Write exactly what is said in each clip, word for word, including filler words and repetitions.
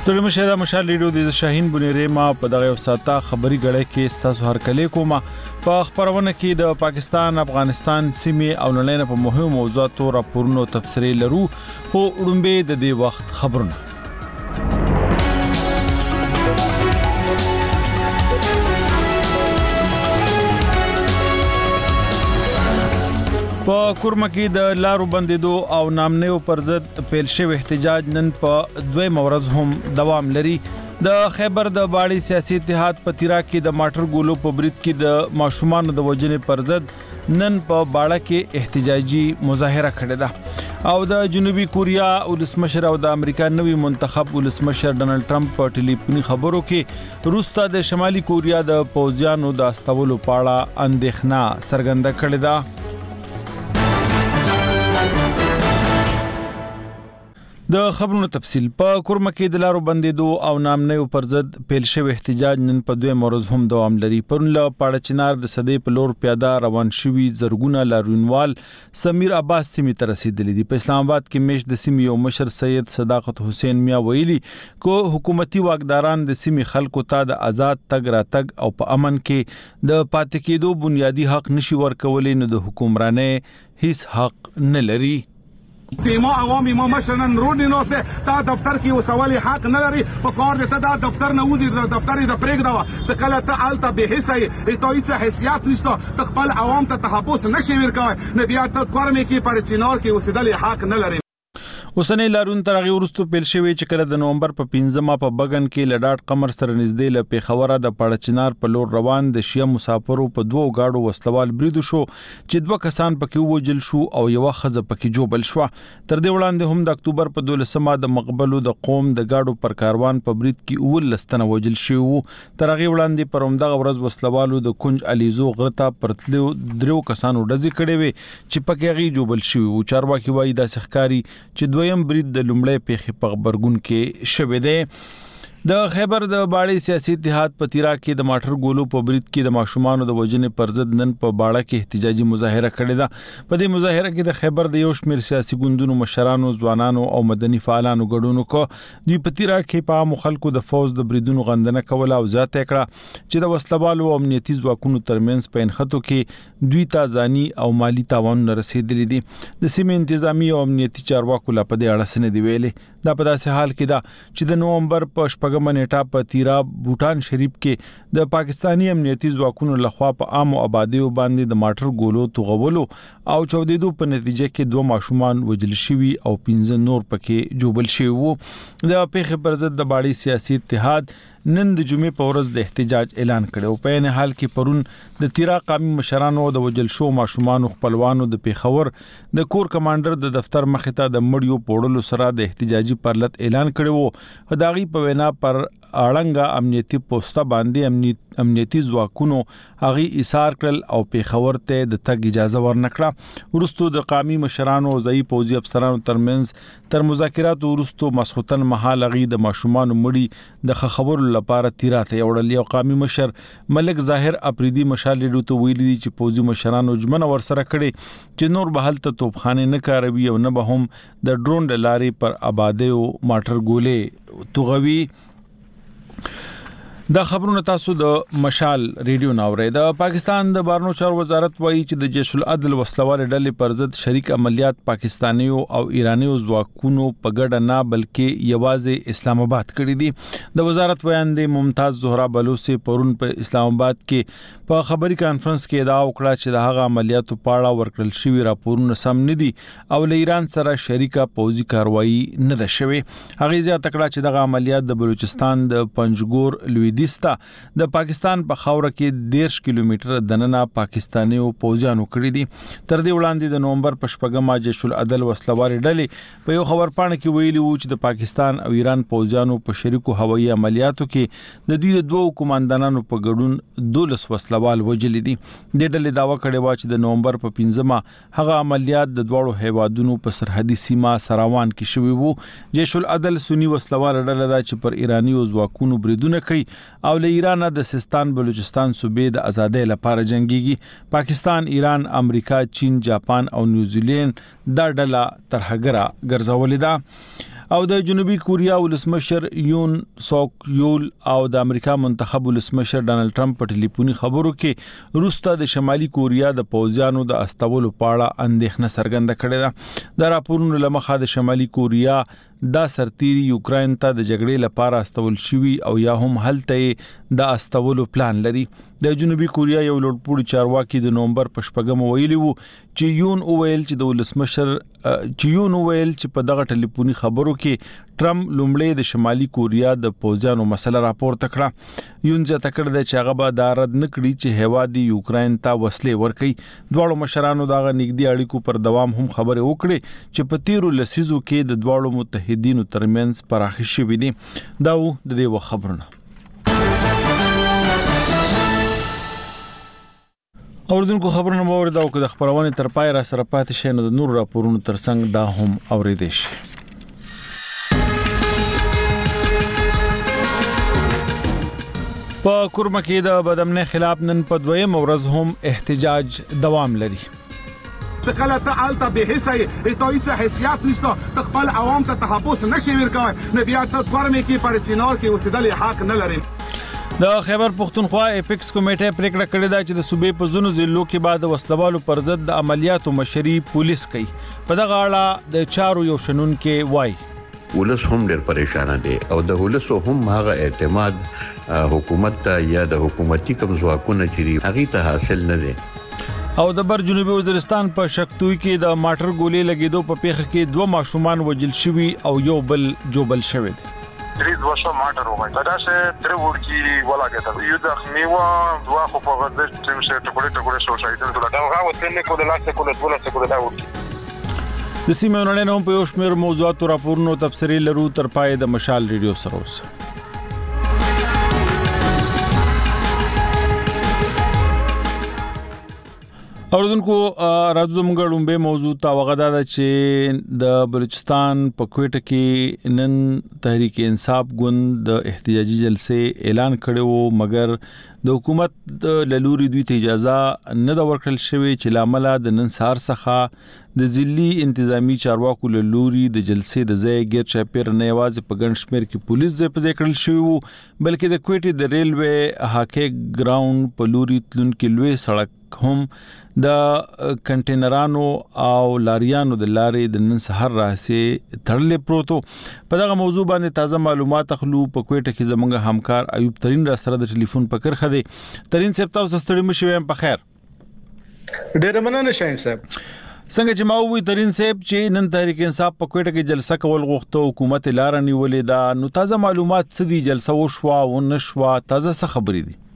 ستړي مشه دا مشال ریډیو د شاهین بنيري ما په دغه وساته خبري غړې کې ستاسو هر کله کومه په خبرونه کې د پاکستان افغانستان سیمې او نړۍ په مهمو موضوعاتو راپورونو تفصیل لرو خو وړاندې د دې وخت خبرونه په کورمه کې د لارو بندیدو او نامنیو پر ضد پیل شوی احتجاج نن په دوی مورز هم دوام لري د خیبر د باړی سیاسي اتحاد په تیرا کې د ماټر ګولو په برید کې د ماشومان د وجنې پر ضد نن په باړه کې احتجاجي مظاهره کړې ده او د جنوبي کوریا ولسمشر او د امریکا نوي منتخب ولسمشر ډانلډ ټرمپ په ټلیفوني خبرو کې روستا د شمالي کوریا د پوځیانو د استولو پاړه اندېښنه څرګنده کړې ده د خبرونو تفصیل په کورمه کې د لارو بندیدو او نامنیو پر ضد پیل شوی احتجاج نن په دوی مورز هم دوام لري پرون له پاړه چنار د صدې په لور پیاده روان شوی زرګونه لارونوال سمیر عباس سیمې ته رسیدلی دي په اسلام آباد کې میش د سیمې یو مشر سید صداقت حسین میا ویلي کو حکومتي واکداران د سیمې خلکو ته د آزاد تګ راتګ او په امن کې د پاتې کېدو بنیادی حق نشي ورکولې نو د حکومرانه هیڅ حق نه لري سیما عوامي ما مشرن رونی نوسته تا دفتر کې وسوالي حق نه لري په کار دې ته دا دفتر نه وزي د دفتر د پرېګ دا چې کله ته آلته به حصہ ای ته هیڅ حیثیت نشته خپل عوام ته تحفظ نشي ورکوي نه بیا ته کورمه کې پر چینار کې وسیدل حق نه لري اوسنۍ لارون ترغه ورستو پیل شوی چې کله د نومبر په پنځمه په بغن کې لډاټ قمر سره نږدې ل پیښوره د پړچنار په لور روان د شیا مسافرو په دوو گاډو وسلوال بریدو شو چې دوه کسان پکې وجل شو او یو خزه پکې جوبل شو تر دې وړاندې هم د اکتوبر په دولسمه د مقبلو د قوم د گاډو پر کاروان په برید کې اول لستنه وجل شو ترغه وړاندې پر همدغه ورځ وسلوالو د کنج الیزو غرتا پرتلو درو کسانو ډزې کړې وي چې پکې غي جوبل شو او چارواکي وایي د سخکاری چې دویم برید د لومړی پیښې په خبرګون کې شوه دی د خیبر د باړی سیاسي اتحاد په تیرا کې د ماټر ګولو په برید کې د ماشومان د وجنې پر ضد نن په باړه کې احتجاجي مظاهره کړې ده په دې مظاهره کې د خیبر د یو شمېر سیاسي ګوندونو مشرانو ځوانانو او مدني فعالانو ګډون وکړ دوی په تیرا کې په عام خلکو د فوز د بریدونو غندنه کوله او ذات کړه چې د وسلوالو او امنیتي ځواکونو ترمنځ په انخطو کې دوی ته ځاني او مالی تاوان رسیدلی دي د سیمې انتظامی او امنیتي چارواکو لا په دې اړه سن دی ویلي دا په داسې حال کې دا چې د نومبر په شپږمه نیټه په تیرا بوټان شریف کې د پاکستانی امنیتي ځواکونو لخوا په عام آبادیو باندې د ماټر ګولو توغولو او چودېدو په نتیجه کې دوه ماشومان وجل شوي او پنځه نور پکې جوبل شوي وو د پیښې پر ضد د باړی سیاسي اتحاد نن د جمعې په ورځ د احتجاج اعلان کړو په ان حال کې پرون د تیرا قومي مشرانو د وجل شو ماشومان خپلوانو د پیښور د کور کمانډر د دفتر مخې ته د مړیو پوړلو سره د احتجاجي پرلط اعلان کړو خدایي په وینا پر اړنګا امنیتي پوسټه باندې امنیت امنیتي ځواکونو هغه ایثار کړل او پیښور ته د تګ اجازه ورنکړه ورستو د قومي مشرانو او ځای پوځي افسرانو ترمنځ تر مذاکراتو ورستو مسخوتن محل غي د ماشومان مړي د خبرو لپاره تیراته وړل یو قومي مشر ملک ظاهر اپریدي مشال لیدو ته ویلي چې پوځي مشرانو جمنه ورسره کړي چې نور به حالت توپخانه نه کاروي او نه به هم د ډرون لارې پر آبادیو ماټر ګولې توغوي دا خبرونه تاسو د مشال ریډیو ناوړې د پاکستان د بارنو چارو وزارت وایي چې د جیش العدل وسلوال ډلې پر ضد شریک عملیات پاکستانیو او ایرانیو ځواکونو په ګډه نه بلکې یوازې اسلام آباد کړی دي د وزارت بیان دی ممتاز زهرا بلوچ پرون په اسلام آباد کې په خبري کانفرنس کې ادعا وکړه چې د هغه عملیاتو پاړه ورکړل شوی راپورونه سم نه دي او له ایران سره شریکه پوځي کاروایی نه ده شوی هغه زیاته کړه چې د عملیات د بلوچستان د پنجګور لوی دیستا د پاکستان په خاوره کې ډیرش کیلومتر دننه پاکستانیو پوځیانو کړی دي تر دې وړاندې د نومبر په شپږمه جیش العدل وسلوال ډلې په یو خبر پاڼه کې ویلي وو چې د پاکستان او ایران پوځیانو په شریکو هوایي عملیاتو کې د دوی د دوه کمانډانانو په ګډون دولس وسلوال وجل دي د ډلې داوا کړې و چې د نومبر په پنځمه هغه عملیات د دوړو هیوادونو په سرحدي سیمه سراوان کې شوی وو جیش العدل سنی وسلوال ډله دا چې پر ایرانی ځواکونو بریدونه کوي او له ایران د سیستان بلوچستان صوبې د ازادۍ لپاره جنگيږي پاکستان ایران امریکا چین جاپان او نیوزیلند دا ډله ترهګره ګرځولې ده او د جنوبي کوریا ولسمشر یون سوک یول او د امریکا منتخب ولسمشر ډانلډ ټرمپ په ټلیفوني خبرو کې روستا د شمالي کوریا د پوځیانو د استولو پاړه اندېښنه څرګنده کړې ده. د راپورونو لمخه د شمالي کوریا دا سرتيري یوکرين ته د جګړې لپاره استول شوی او یا هم هلته د استولو پلان لري. د جنوبي کوریا یو لوړپوړي چارواکي د نومبر په شپږم ویلي وو چې یون اویل چې د ولسمشر چې یون اویل چې په دغه ټلیفوني خبرو کې ټرمپ لومړی د شمالي کوریا د پوځیانو مسله راپورته کړه. یون ځکه کړ چې هغه به دا رد نکړي چې هوادي یوکرين ته وسلې ورکړي. دواړو مشرانو دغه نږدې اړیکو پر دوام هم خبرې وکړې چې په تیرو لسیزو کې د دواړو متحدینو ترمنځ پراخي شوې دي. دا و د دې خبرونه. اوردونکو خبرونه باور دا او که د خبرونه تر پای را سره پاتې شي نو د نور راپورونو ترڅنګ دا هم اوریدئ شي. په کورما کې د بدامنۍ خلاف نن په دویم ورځ هم احتجاج دوام لري. کله ته آلته به حصه ایتویڅ حیثیت نشته خپل عوام ته تحفظ نشي ورکوي نه بیا ته کورمه کې پر چینار کې اوسېدل حق نه لري. د خیبر پختونخوا اپیکس کمیټه پریکړه کړې ده چې د صوبې په زونو ضلعو کې بعد وسلوالو پر ضد د عملیاتو مشري پولیس کوي. په دغه اړه د چارو یو شنن کې وای ولس هم ډېر پریشان دي او د ولس هم هغه اعتماد حکومت ته یا د حکومتي کمزواکونه چې هغه ته حاصل نه دي. او د بر جنوبي وزیرستان په شکتوي کې د ماټر ګولې لګیدو په پیښه کې دوه ماشومان وژل شوي او یو بل جوبل شوی دی. درې دوه ماټر وای دا چې تر ورکی ولاګه یو د خمیوا دوا خو په غږ چې څه ټکوړې ټکوړې شو شایدل ټول دا هغه وته کو د لاس کو د ټول څه کو دا ورکی د سیمه نړۍ په یو شمېر موضوعاتو راپورونو تفسیري لرو تر پای د مشال ریډیو سره اوس. اوردونکو راځو موږ لومبه موضوع ته وغدا ده چې د بلوچستان په کوټه کې نن تحریک انصاف ګوند د احتجاجي جلسې اعلان کړو مګر د حکومت د لوري دوی ته اجازه نه دا ورکړل شوی چې لامل د نن سهار څخه د ځلي انتظامی چارواکو لوري د جلسې د ځای غیر چاپیر نه یوازې په ګڼ شمېر کې پولیس ځای په ځای کړل شوی وو بلکې د کوټې د ریلوې هاکې ګراوند په لوري تلونکو لوی سړک هم د کنټینرانو او لاریانو د لارې د نن سحر راسي تړلې پروتو. په دغه موضوع باندې تازه معلومات خلو په کوټه کې زمونږ همکار ایوب ترين را سره د ټلیفون پکر خدي. ترين صاحب تاسو ستړي مشوي په خیر. ډېر مننه شاهین صاحب. څنګه چې ما وی ترين صاحب چې نن تحریک انصاف په کوټه کې جلسه کول غوښته حکومت لار نیولې دا نو تازه معلومات څه دي جلسه وشوا او نشوا تازه څه خبرې دي؟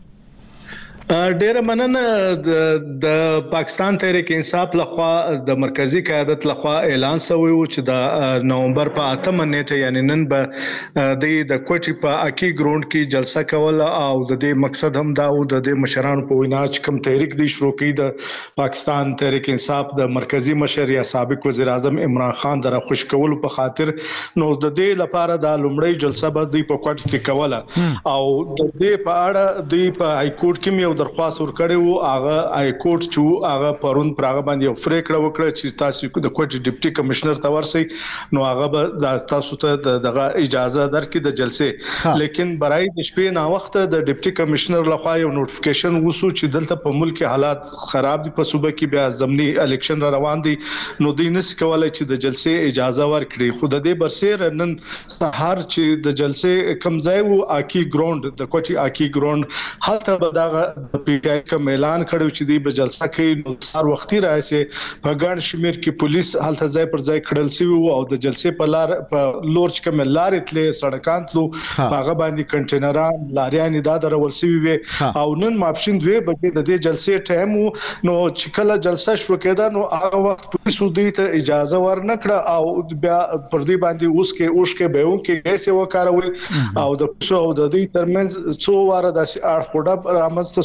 ډېر مننه د پاکستان تحریک انصاف لخوا د مرکزی قیادت لخوا اعلان شوی و چې د نومبر په اتمه نیټه یعنی نن به د د کوټي په اکی ګراوند کې جلسه کول او د دې مقصد هم دا و د مشرانو په وینا چې کوم تحریک دی شروع کړي د پاکستان تحریک انصاف د مرکزی مشر یا سابق وزیر اعظم عمران خان در خوش کول په خاطر نو د دې لپاره د لومړی جلسه به د په کوټ کې کوله او د دې په اړه د په های کورټ کې درخواست ورکړی وو هغه ای کورټ چې هغه پرون پرغه باندې یو پریکړه وکړه چې تاسو د کوټ ډیپټي کمشنر ته ورسئ نو هغه به تاسو ته دغه اجازه درکړي د جلسې لیکن برای د شپې نا وخت د ډیپټي کمشنر لخوا یو نوټیفیکیشن وسو چې دلته په ملک حالات خراب دي په صوبه کې بیا ضمني الیکشن را روان دي نو دوی نس کولای چې د جلسې اجازه ورکړي خو د دې برسیر نن سهار چې د جلسې کم ځای وو اکی ګراوند د کوټي اکی ګراوند هلته به دغه پی ټی آی کوم اعلان کړو چې دی به جلسه کوي نو سار وختي راځي په ګڼ شمیر کې پولیس هلته ځای پر ځای کړل سی او د جلسې په لار په لورچ کوم لارې تلې سړکان تلو هغه باندې کنټینران لاریان دا درول سی وي او نن ماپښین دوی به د دې جلسې ټایم نو چې کله جلسه شروع کېده نو هغه وخت پولیس دوی ته اجازه ورنکړه او بیا پر دې باندې اوس کې اوس کې به اون کې کیسه وکاروي او د پولیسو او د دې ترمنځ څو واره د اړ خوډه رامنځته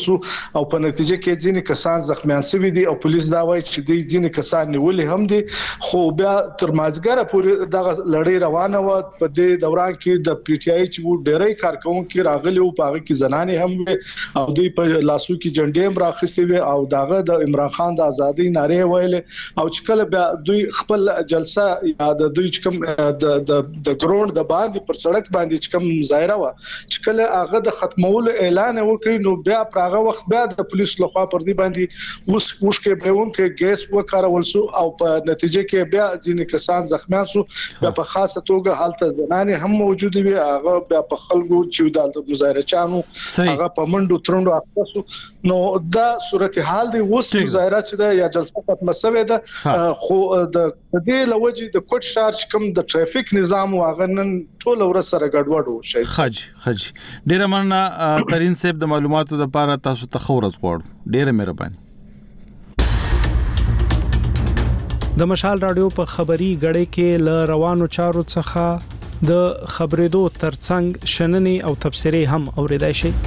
شو او په نتیجه کې ځینې کسان زخمیان شوي دي او پولیس دا وایي چې د ځینې کسان نیولې هم دي خو بیا تر مازګره پورې دغه لړۍ روانه و په دې دوران کې د پی ټ آی چې ډېرې کارکونکو راغلي او په هغه کې زنانې هم وي او دوی په لاسو کې جنډې هم راخستې وي او داغه د عمران خان د ازادۍ ناره ویلې او چې کله بیا دوی خپل جلسه یا د دوی چې کوم د د د ګراوند د باندې پر سړک باندې چې کوم مظاهره و چې کله هغه د ختمولو اعلان وکړي نو بیا پراغه وخت بیا د پولیس لخوا پر دې باندې اوس وشکه بهون کې ګیس وکارول سو او په نتیجه کې بیا ځینې کسان زخمیان سو بیا په خاصه توګه حالت زنانه هم موجود وي هغه بیا په خلکو چې د مظاهره چانو هغه په منډو ترندو اختصو نو دا صورتحال دی اوس مظاهره چې دا یا جلسه ختمه شوه ده خو د دې لوجه د کوټ شارج کم د ټرافیک نظام واغنن ټول ورځ سره ګډوډ و شي خج خج ډیره مننه ترين صاحب د معلوماتو لپاره تاسو ته خورز غواړم ډیره مهرباني د مشال رادیو په خبري غړې کې ل روانو چارو څخه د خبرېدو ترڅنګ شننې او تبصرې هم اوریدای شي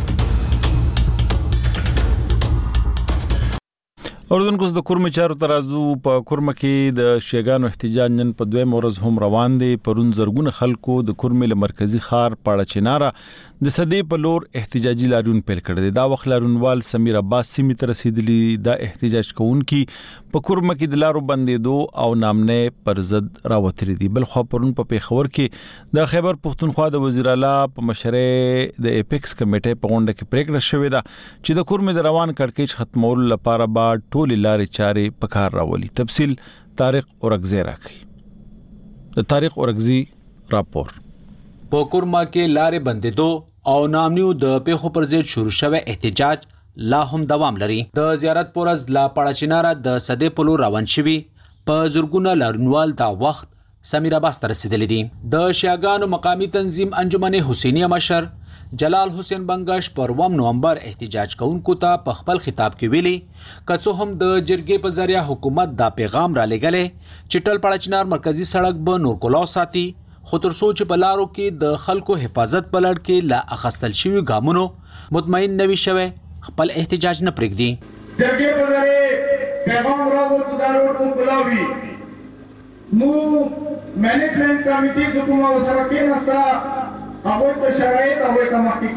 اوردونکو د کورمه چارو ترازو په کورمه کې د شیګانو احتجاج نن په دویم ورځ هم روان دي پرون زرګونه خلکو د کورمه له مرکزی ښار پاړه چنارا د سدې په لور احتجاجي لاریون پیل کړ دي دا وخت لارونوال سمیر عباس سیمه تر رسیدلی دا احتجاج کوونکی په کورمه کې د لارو بندېدو او نامنه پر ضد راوتري دي بل خو پرون په پیښور کې د خیبر پښتونخوا د وزیر اعلی په مشرۍ د اپیکس کمیټې په غونډه کې پریکړه شوې ده چې د کورمه د روان کړکېچ ختمول لپاره با ټول لارې چارې په کار راولي تفصیل طارق اورغزی راکړي د طارق اورغزی راپور په کورمه کې لارې بندېدو او نامنیو د پیښو پر ضد شروع شوه احتجاج لا هم دوام لري د زیارت پورز لا پړچیناره د سدې پلو روان شوی په زورګونه لارنوال دا وخت سمیر عباس تر رسیدلی دي د شیاګانو مقامی تنظیم انجمن حسینیه مشر جلال حسین بنگش پر اووم نومبر احتجاج کوونکو ته په خپل خطاب کې ویلي کڅو هم د جرګې په ذریعہ حکومت دا پیغام را لګلې چې ټل پړچینار مرکزی سړک به نور کولاو ساتي خو تر سوچ په لارو کې د خلکو حفاظت په لړ کې لا اخستل شوی ګامونو مطمئن نوي شوه خپل احتجاج نه پرېږدي جرګې په ذریعہ پیغام راوړو د روډ کو کولاوي مو مینجمنت کمیټي حکومت سره کې نستا هغه ته شرایط هغه ته مخکې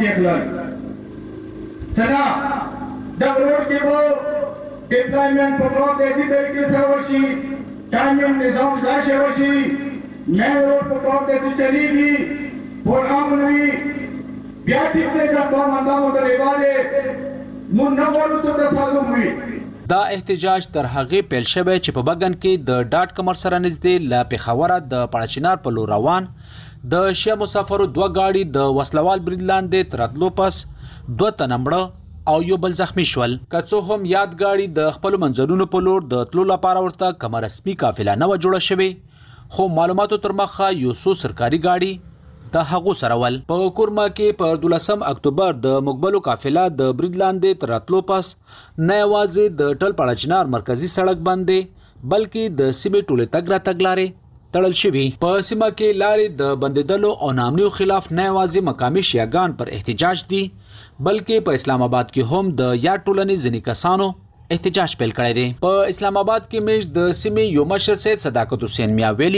کېخلل څنګه د روډ کې وو ډیپلایمنٹ په پروګرام د دې طریقې سره وشي قانون نظام ځای شي وشي मैं रोड पर कौन देती चलेगी प्रोग्राम नहीं क्या टिकने का कौन मंदा मगर वाले मुन्ना बोलू तो तसालुम हुई دا احتجاج تر هغه پیل شوه چې په بغن کې د ډاټ کمر سره نږدې لا پیښور د پړچینار په لور روان د شیا مسافرو دوه گاډي د وسلوال بریدلاندې تراتلو پس دوه تنمړه او یو بل زخمی شول کڅو هم یاد گاډي د خپل منځرونو په لور د تلو لپاره ورته کمر رسمي قافله نه جوړه شوه خو معلوماتو تر مخه یو څو سرکاري گاډي د هغو سرول په کورما کې په دولسم اکتوبر د مقبلو قافله د بریدلاندې تراتلو پس نه یوازې د ټل پړچنار مرکزی سړک باندې بلکې د سیمې ټوله تګ را تګلارې تړل شوی په سیمه کې لارې د بندیدلو او نامنیو خلاف نه یوازې مقامي شیعاګان پر احتجاج دي بلکې په اسلام آباد کې هم د یا ټولنې ځینې کسانو احتجاج پیل کړی دی په اسلام آباد کې مش د سیمې یو مشر سید صداقت حسین میا ویلي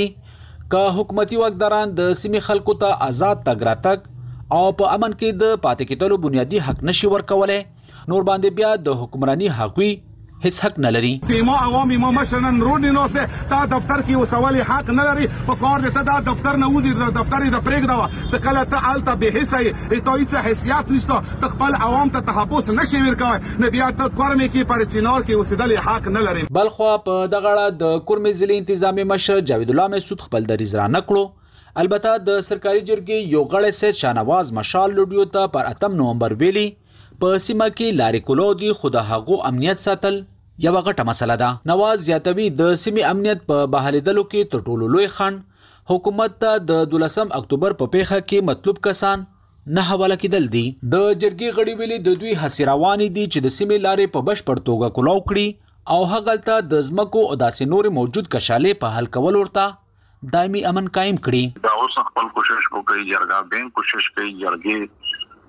ک حکومتي واکداران د سیمې خلکو ته آزاد تګ راتګ او په امن کې د پاتې کېدلو بنیادی حق نشي ورکولای نور باندې بیا د حکمرانی حقوي هیڅ حق نه لري سیما عوامي ما مشنن رونی نوسته تا دفتر کې وسوالي حق نه لري په کار دې ته دا دفتر نه وزي د دفتر د پرېګ دا چې کله ته آلته به حصہ ای ته هیڅ حیثیت نشته ته خپل عوام ته تحفظ نشي ورکوي نه بیا ته کورمه کې پر چینار کې وسیدل حق نه لري بلخو په دغه د کورمه ضلع انتظامی مشر جاوید الله مسعود خپل دریز را نکړو البته د سرکاري جرګې یو غړی سید شاهنواز مشال لوډیو ته پر اتم نومبر ویلي په سیمه کې لارې کولو دي خو د هغو امنیت ساتل یو غټه مسله ده نواز زیاتوي د سیمې امنیت په بحالیدلو کې تر ټولو لوی خنډ حکومت ته د دولسم اکتوبر په پیښه کې مطلوب کسان نه حواله کېدل دي د جرګې غړي ویلي د دوی هڅې روانې دي چې د سیمې لارې په بشپړ توګه کولاو کړي او هغلته د ځمکو او داسې نور موجود کشالې په حل کول ورته دایمي امن قائم کړي دا اوس خپل کوشش وکړي جرګه بین کوشش کوي جرګې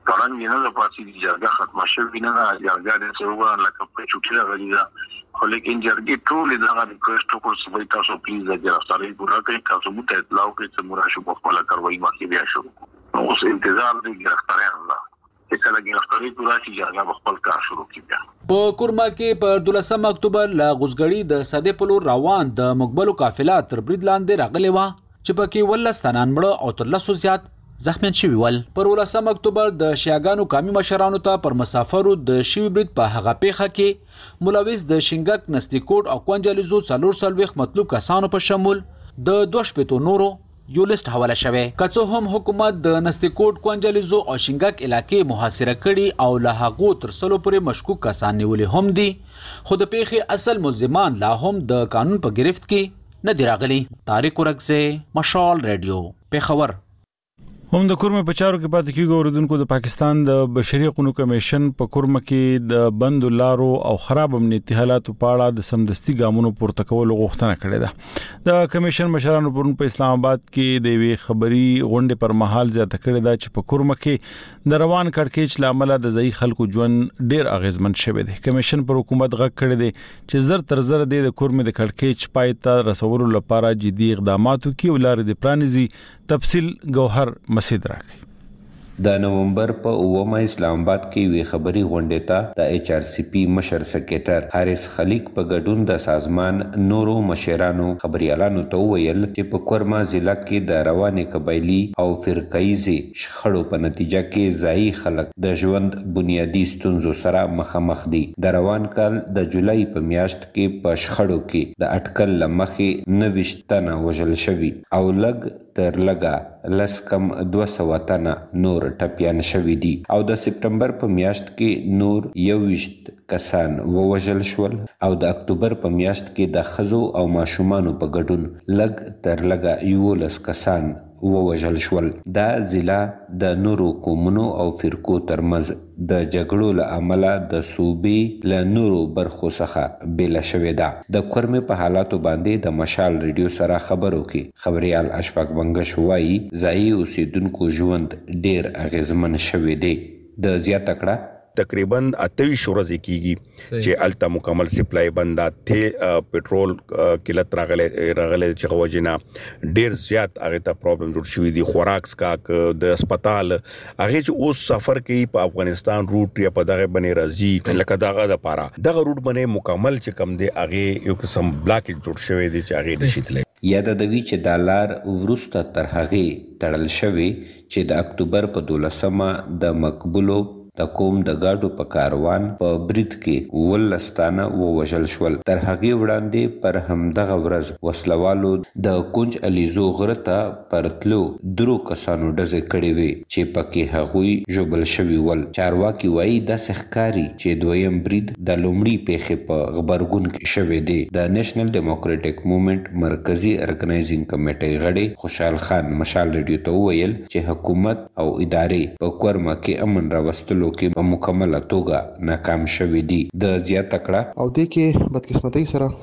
پران نه د پاتې د جرګه ختمه شوې نه د جرګه د څوګان لکه په چوټي راغلي دا خو لیکن جرګې ټول دغه ریکوست وکړ چې تاسو پلیز د گرفتاری پورا کړئ تاسو مو ته اطلاع وکړئ چې مراشو په خپل کاروایی مخکې بیا شروع اوس انتظار دی گرفتاری الله چې کله گرفتاری پورا شي جرګه خپل کار شروع کړي. په کورما کې په دولسم اکتوبر لا غوسګړی د ساده پلو روان د مقبلو قافله تر برید لاندې راغلی و چې پکې ولس تنان مړه او تر لسو زیات زخمیان شوي ول. پر ولسم اکتوبر د شیاګانو قومي مشرانو ته پر مسافرو د شوي برید په هغه پیښه کې ملوث د شینګک نستیکوټ او کوانجالیزو څلور څلوېښت مطلوب کسانو په شمول د دوه شپېتو نورو یو لیست حواله شوه. که څه هم حکومت د نستیکوټ کوانجالیزو او شینګک علاقې محاصره کړي او له هغو تر سلو پورې مشکوک کسان نیولي هم دي خو د پیښې اصل ملزمان لا هم د قانون په گرفت کې نه دی راغلي. طارق ورکزه، مشال رادیو، پیښور. هم د کورمه په چارو کې پاتې کیږي اوردونکو د پاکستان د بشري حقوقو کمیشن په کورمه کې د بند لارو او خراب امنیتي حالاتو په اړه د سمدستي ګامونو پورته کولو غوښتنه کړې ده. د کمیشن مشرانو پرون په اسلام آباد کې د وی خبري غونډې پر مهال زیاته کړې ده چې په کورمه کې د روان کړکېچ لامل د ځای خلکو ژوند ډیر اغیزمن شوی دی. کمیشن پر حکومت غږ کړی دی چې زر تر زر د کورمه د کړکېچ پای ته رسولو لپاره جدي اقدامات وکړي او لارې د پلانیزي تفصیل گوهر مسید راکړي. د نومبر په اومه اسلام آباد کې وی خبري غونډه ته د ایچ آر سی پی مشر سکریټر حارث خلیق په ګډون د سازمان نورو مشرانو خبريالانو ته ویل چې په کورما ضلع کې د رواني قبایلی او فرقایي شخړو په نتیجه کې ځای خلک د ژوند بنیادی ستونزو سره مخامخ دي. د روان کال د جولای په میاشت کې په شخړو کې د اټکل لمخې نوښت تنه وژل شوی او لګ تر لګا لس کم دوه سوه تنه نور ټپیان شوي دي او د سپټمبر په میاشت کې نور یوویشت کسان ووژل شول او د اکتوبر په میاشت کې د ښځو او ماشومانو په ګډون لږ تر لږه یولس کسان ووژل شول. دا ضلع د نورو قومونو او فرقو ترمنځ د جګړو له امله د صوبې له نورو برخو څخه بیله شوې ده. د کورمې په حالاتو باندې د مشال ریډیو سره خبرو کې خبريال اشفاق بنگش وایي ځایي اوسیدونکو ژوند ډیر اغیزمن شوی دی. د زیاته کړه تقریبا اتویس ورځې کیږي چې الته مکمل سپلای بندا ته پټرول قلت راغله راغله چې غوجنا ډیر زیات هغه ته پرابلم جوړ شوی دي. خوراک سکاک د هسپتال هغه چې اوس سفر کوي په افغانستان روټ یا په دغه باندې راځي لکه دغه د پاره دغه روټ باندې مکمل چې کم دی هغه یو قسم بلاک جوړ شوی دی چې هغه نشیتل. یاد د وی چې دالار ورسته تر هغه تړل شوی چې د اکتوبر په دولسمه د مقبولو د قوم د گاډو په کاروان په برید کې ولستانه ووژل شول. تر هغه وړاندې پر همدغه ورځ وسلوالو د کونج الیزو غرته پرتلو درو کسانو ډزې کړې وي چې پکې هغوی ژوبل شوي ول. چارواکي وایي د سحکاري چې دویم برید د لومړي پیښې په غبرګون کې شوی دی. د نېشنل ډیموکراټک موومېنټ مرکزی ارګنایزینګ کمیټې غړي خوشحال خان مشال ریډیو ته وویل چې حکومت او ادارې په کورما کې امن راوستلو کې په مکمله توګه ناکام شوي دي. د زیاته کړه او د کې بدقسمتۍ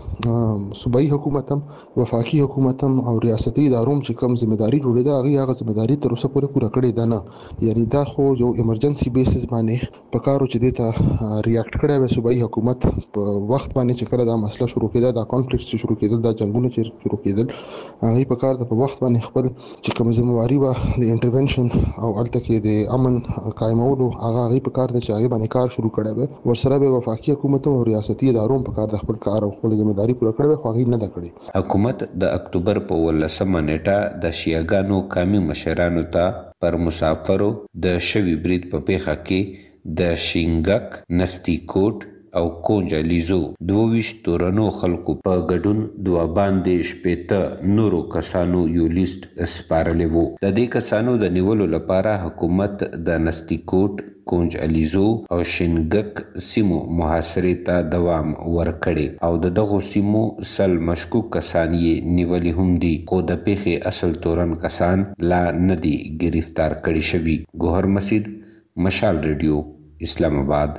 سره صوبایي حکومت هم وفاقي حکومت هم او ریاستي ادارو چې کوم ځمېداري جوړې ده هغه هغه ځمېداري تر اوسه پورې پوره کړې ده نه. یعنی دا خو یو ایمرجنسي بیسس باندې په کارو چې دې ته ریاکټ کړی وي صوبایي حکومت په وخت باندې چې کله دا مسله شروع کېده دا کانفلیکټ چې شروع کېدل دا جنګونه چې شروع کېدل هغه په کار د په وخت باندې خپل چې کوم ځمواري و د انټرونشن او الته کې د امن قائمولو هغه په کار د چاغي باندې کار شروع کړی وي. ورسره به وفاقي حکومت او ریاستي ادارو په کار د خپل کار او خپل ځمېداري پوره کړی وي خو هغه نه ده کړې. حکومت د اکتوبر په ولسمه نیټه د شیعاګانو قومي مشرانو ته پر مسافرو د شوي برید په پیښه کې د شینګک نستیکوټ او کونج الیزو دوویش تورنو خلکو په ګډون دوه باندې شپېته نورو کسانو یو لیست سپارلی وو. د دې کسانو د نیولو لپاره حکومت د نستیکوټ کونج الیزو او شینګک سیمو محاصرې ته دوام ورکړي او د دغو سیمو سل مشکوک کسان یې نیولي هم دي خو د پیښې اصل تورن کسان لا نه دي گرفتار کړي شوي. ګوهر مسید، مشال ریډیو، اسلام آباد.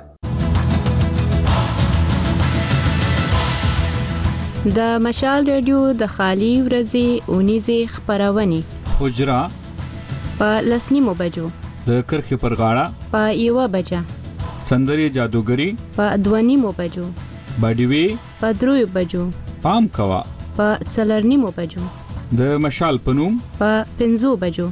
د مشال ریډیو د خالی ورځې اونیزې خبرونه حجره په لسنیمو بجو د کرخې پر غاړه په یوه بجه، سندري جادوګری په دوه نیمو بجو، باډیوي په دریو بجو، پام کوا په څلور نیمو بجو، د مشال پنوم په پنځو بجو.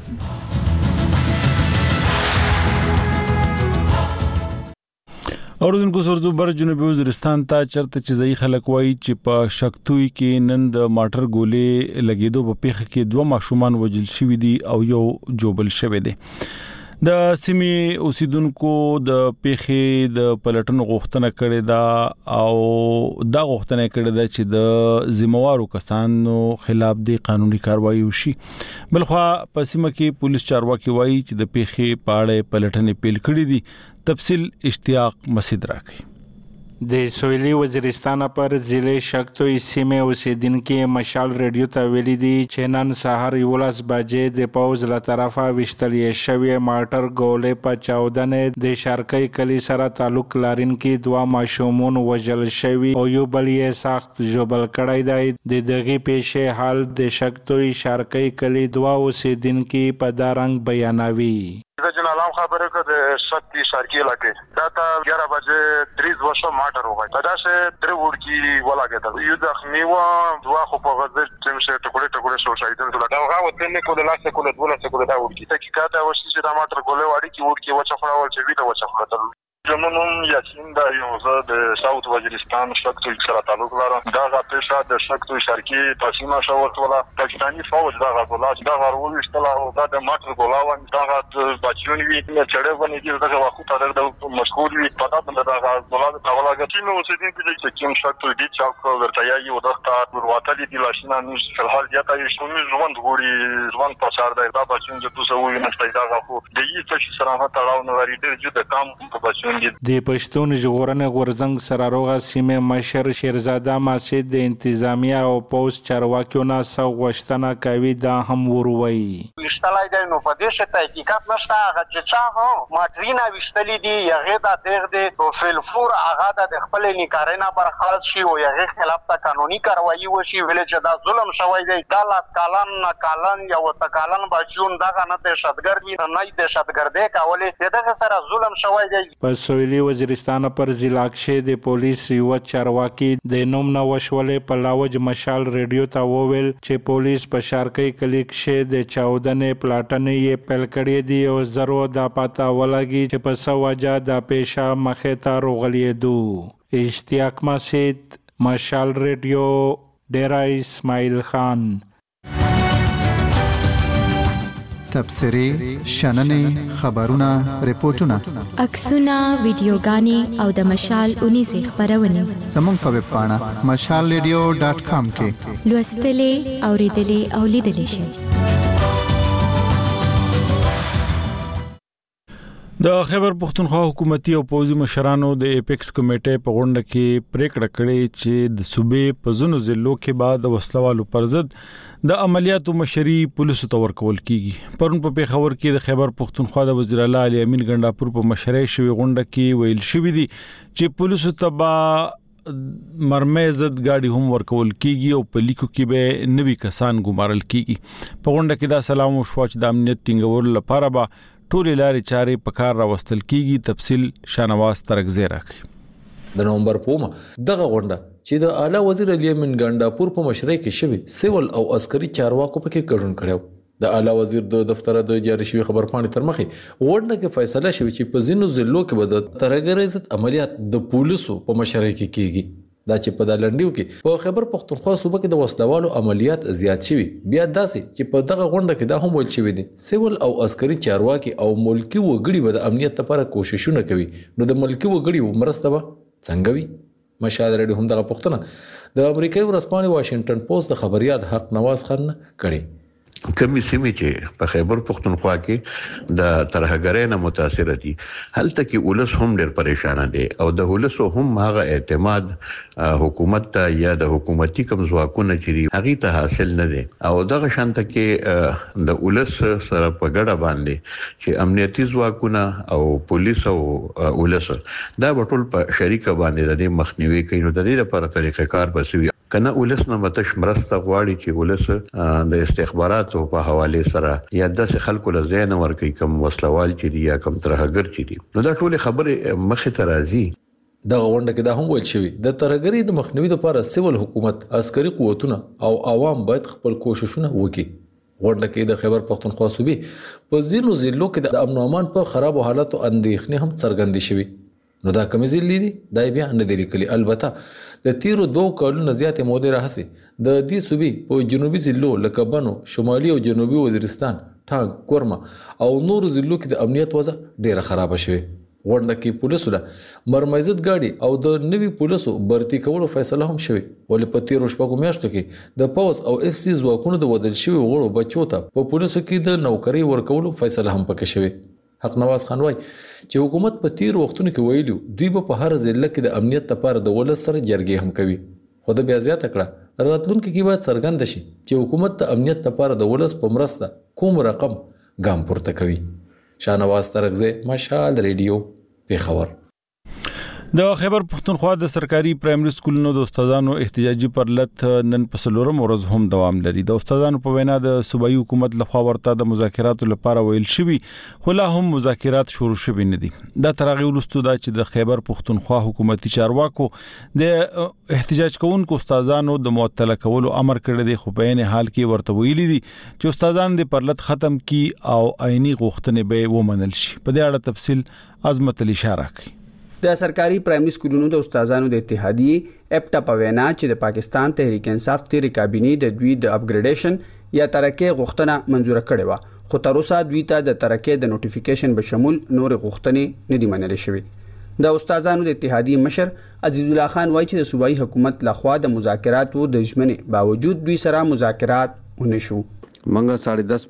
اوردونکو سرزو بر جنوبي وزیرستان ته چرته چې ځای خلک وایي چې په شکتوي کې نن د ماټر ګولې لګیدو په پیښه کې دوه ماشومان وژل شوي دي او یو جوبل شوی دی. د سیمې اوسیدونکو د پیښې د پلټنو غوښتنه کړې ده او دا غوښتنه کړې ده چې د ذمہوارو کسانو خلاف د قانوني کاروایی وشي. بلخوا په سیمه کې پولیس چارواکي وایي چې د پیښې په اړه پلټنې پیل کړې دي. تفصیل اشتیاق مسعود راکړي. د سویلي وزیرستان پر ضلع شکتوي سیمه اوسیدونکو مشال ریډیو ته ویلي دي چې نن سهار یولس بجې د پوز له طرفه وشتلې شوی ماټر ګولې په چاودنې د شرقي کلی سره تعلق لرونکي دوه ماشومان وژل شوي او یو بل یې سخت ژوبل کړی دی. د دغه پیښې حال د شکتوي شرقي کلی دوه اوسیدونکو په دارنګ بیانوي. د جنالام خبره که د شکتی شرقي علاقې دا ته ګیاره بجې دریز وشو ماټر وغی دا سه درې وړکی ولاګېدل یو زخمي و دوه خو په غزل چې شه ټکوړې ټکوړې شو شایدل دا هغه وته نه کوله لاسه کوله دوله کوله دا وړکی تحقیقات اوسې چې دا ماټر ګولې واړي کې وړکی وچه خړاول چې ویډیو وچه خړاول زمونږ یاسین دا یو زه د ساوث وزیرستان شکتوي سره تعلق لرم. دا غاپېښه د شکتوي شرقي تقسیمه شو ورته پاکستاني فوج دا غولا دا غرور وشتل او دا د ماټر ګولا و دا غات بچون وی چې چړې باندې دې دا وخت تر د مشهور وی پتا باندې دا غولا د اولاګه چې نو اوسېدین کې چې کوم شکتوي دي چې ورته یو دغه ورواته دي لاشینا نو فلحال یا تا یو شومې ژوند غوړي ژوند په سر دا د بچون چې تاسو وې نه ستای دا غو د یی څه سره تړاو نه لري ډېر چې د کام په بچون د پښتون ژغورنې غورځنګ سره روغه سیمه مشر شیرزاده مسعود د انتظامیه او پوس چارواکیو نه سو غوښتنه کوي دا هم وروي. وشتلای دی نو په دې شته تحقیقات نشته هغه چې چا هو ماټرینا وشتلې دي یغه دا دغه د فلفور هغه د خپل نکارینه برخلاص شي او یغه خلاف ته قانوني کاروایی وشي ویل چې دا ظلم شوی دی دا لاس کالن نه کالن یا وتکالن بچون دغه نه دهشتګرد وي نه دهشتګردي کولې دغه سره ظلم شوی دی. په سویلي وزیرستان پر ضلع کې د پولیس یو چارواکي د نوم نه وشولې په لاوج مشال ریډیو ته وویل چې پولیس په شرقي کلی کې د چاودنې پلاټنې یې پیل کړې دي او زرو د پاتا ولګي چې په سوجا د پیښه مخې ته روغلېدو. اشتیاق مسعود مشال ریډیو ډیرا اسماعیل خان. تبصرې شننې خبرونه ریپورتونه عکسونه ویډیوګانې او د مشال اونیزه خبرونه زموږ په ویب پاڼه مشال ریډیو ډاټ کام کې لوستلې اوریدلې او لیدلې شئ. د خیبر پختونخوا حکومتي او پوځي مشرانو د ایپکس کمیټې په غونډه کې پریکړه کړې چې د صوبې په ځینو ضلعو کې بعد وسلوالو پر ضد د عملیاتو مشري پولیسو ته ورکول کیږي. پرون په پیښور کې د خیبر پختونخوا د وزیر اعلی علي امین ګنڈاپور په مشرۍ شوی غونډه کې ویل شوی دی چې پولیسو ته با مرمۍ ضد گاډي هم ورکول کیږي او په لیکو کې به نوي کسان ګمارل کیږي. په غونډه کې دا سلام او شواچ د امنیت ټینګول لپاره به ټولې لارې چارې په کار راوستل کیږي. تفصیل شانواز ترکزی راکړي. د نومبر پومه دغه غونډه چې د اعلی وزیر علي امین ګنڈاپور په مشرۍ کې شوی سیول او عسکري چارواکو پکې ګډون کړو. د اعلی وزیر د دفتر د جاری شوی خبر پاڼې تر مخې غونډه کې فیصله شوی چې په ځینو ضلعو کې به د ترهګرۍ ضد عملیات د پولیسو په مشرۍ کې کیږي. دا چې په دالنډیو کې په خیبر پختونخوا صوبه کې د وسلوالو عملیات زیات شوي بیا داسې چې په دغه غونډه کې دا هم ویل شوی دي سیول او عسکري چارواکي او ملکی وګړي به د امنیت لپاره کوششونه کوي. نو د ملکی وګړي مرسته به څنګه وي؟ مشال ریډیو هم دغه پوښتنه د امریکایي ورځپاڼې واشنگټن پوسټ د خبريال حق نواز خان کړي. کمی سیمې چې په خیبر پختونخوا کې د ترهګرۍ نه متاثر دي هلته کې ولس هم ډېر پریشان دي او د ولس هم هغه اعتماد حکومت ته یا د حکومتي کوم ځواکونه چې هغه ته حاصل نه دي او دغه شانته کې د ولس سره په ګډه باندې چې امنیتي ځواکونه او پولیس او ولس دا ټول په شریکه باندې د مخنیوي کوي. نو د دې لپاره طریقې کار بسوي کنه ولس نه متش مرسته غواړي چې ولس د استخباراتو په حواله سره یا د خلکو له ځای نه ورکې کوم وسلوال چې دی یا کوم ترهګر چې دی نو دا ټول خبره مخه ته راځي. د غونډه کې دا هم ویل شوی د ترهګری د مخنیوي لپاره سیول حکومت عسکري قوتونه او عوام باید خپل کوششونه وکړي. غونډه کې د خیبر پختونخوا صوبې په ځینو ضلعو کې د امن او امان په خراب حالاتو اندېښنې هم څرګندې شوې. نو دا کومې ضلع دي دا بیا نه دی لیکلي. البته د تیرو دوه کلونو زیاتې مودې راهسي د دې صوبې په جنوبي ضلعو لکه بنو، شمالي او جنوبي وزیرستان، ټانک، کورما او نورو ضلعو کې د امنیت وضع ډیره خراب شوه. غونډه کې پولیسو له مرمایزت گاډي او د نوي پولیسو برتی کولو فیصله هم شوه. ولې په تیرو شپږو میاشتو کې د پاوز او اف سی ځواکونو د بدل شوی غړو بچو ته په پولیسو کې د نوکری ورکولو فیصله هم پکې شوه. حق نواز خان وای چې حکومت په تیرو وختونو کې ویلو دوی په هر ضلع کې د امنیت لپاره د ولس سره جرګې هم کوي. خو د بیا زیات کړه راتلونکو کې باید څرګند شي چې حکومت د امنیت لپاره د ولس په مرسته کوم رقم ګام پورته کوي. شاهنواز ترغزه، مشال ریډیو، پیښور. د خیبر پختونخوا د سرکاري پرایمري سکولونو د استادانو احتجاجي پرلط نن په څلورم ورځ هم دوام لري. د استادانو په وینا د صوبایي حکومت لخوا ورته د مذاکراتو لپاره ویل شوی خو لا هم مذاکرات شروع شوي نه دي. دا تر هغه وروسته دا چې د خیبر پختونخوا حکومتي چارواکو د احتجاج کوونکو استادانو د معطل کولو امر کړی دی خو په عین حال کې ورته ویلي دي چې استادان د پرلط ختم کی او عیني غوښتنې به ومنل شي. په دې اړه تفصیل عظمت علی اشاره کوي. د سرکاري پرایمري سکولونو د استادانو د اتحادیې اپټا په وینا چې د پاکستان تحریک انصاف تیری کابینې د دوی د اپګریډیشن یا ترقې غوښتنه منزور کړې و خو تر اوسه دوی ته د ترقې د نوټیفیکیشن به شمول نور غوښتنې نه دي منل شوې. د استادانو د اتحادیې مشر عزیز الله خان وایي چې د صوبایي حکومت لخوا د مذاکراتو د ژمنې باوجود دوی سره مذاکرات ونه شو. منګه ساڑھے دس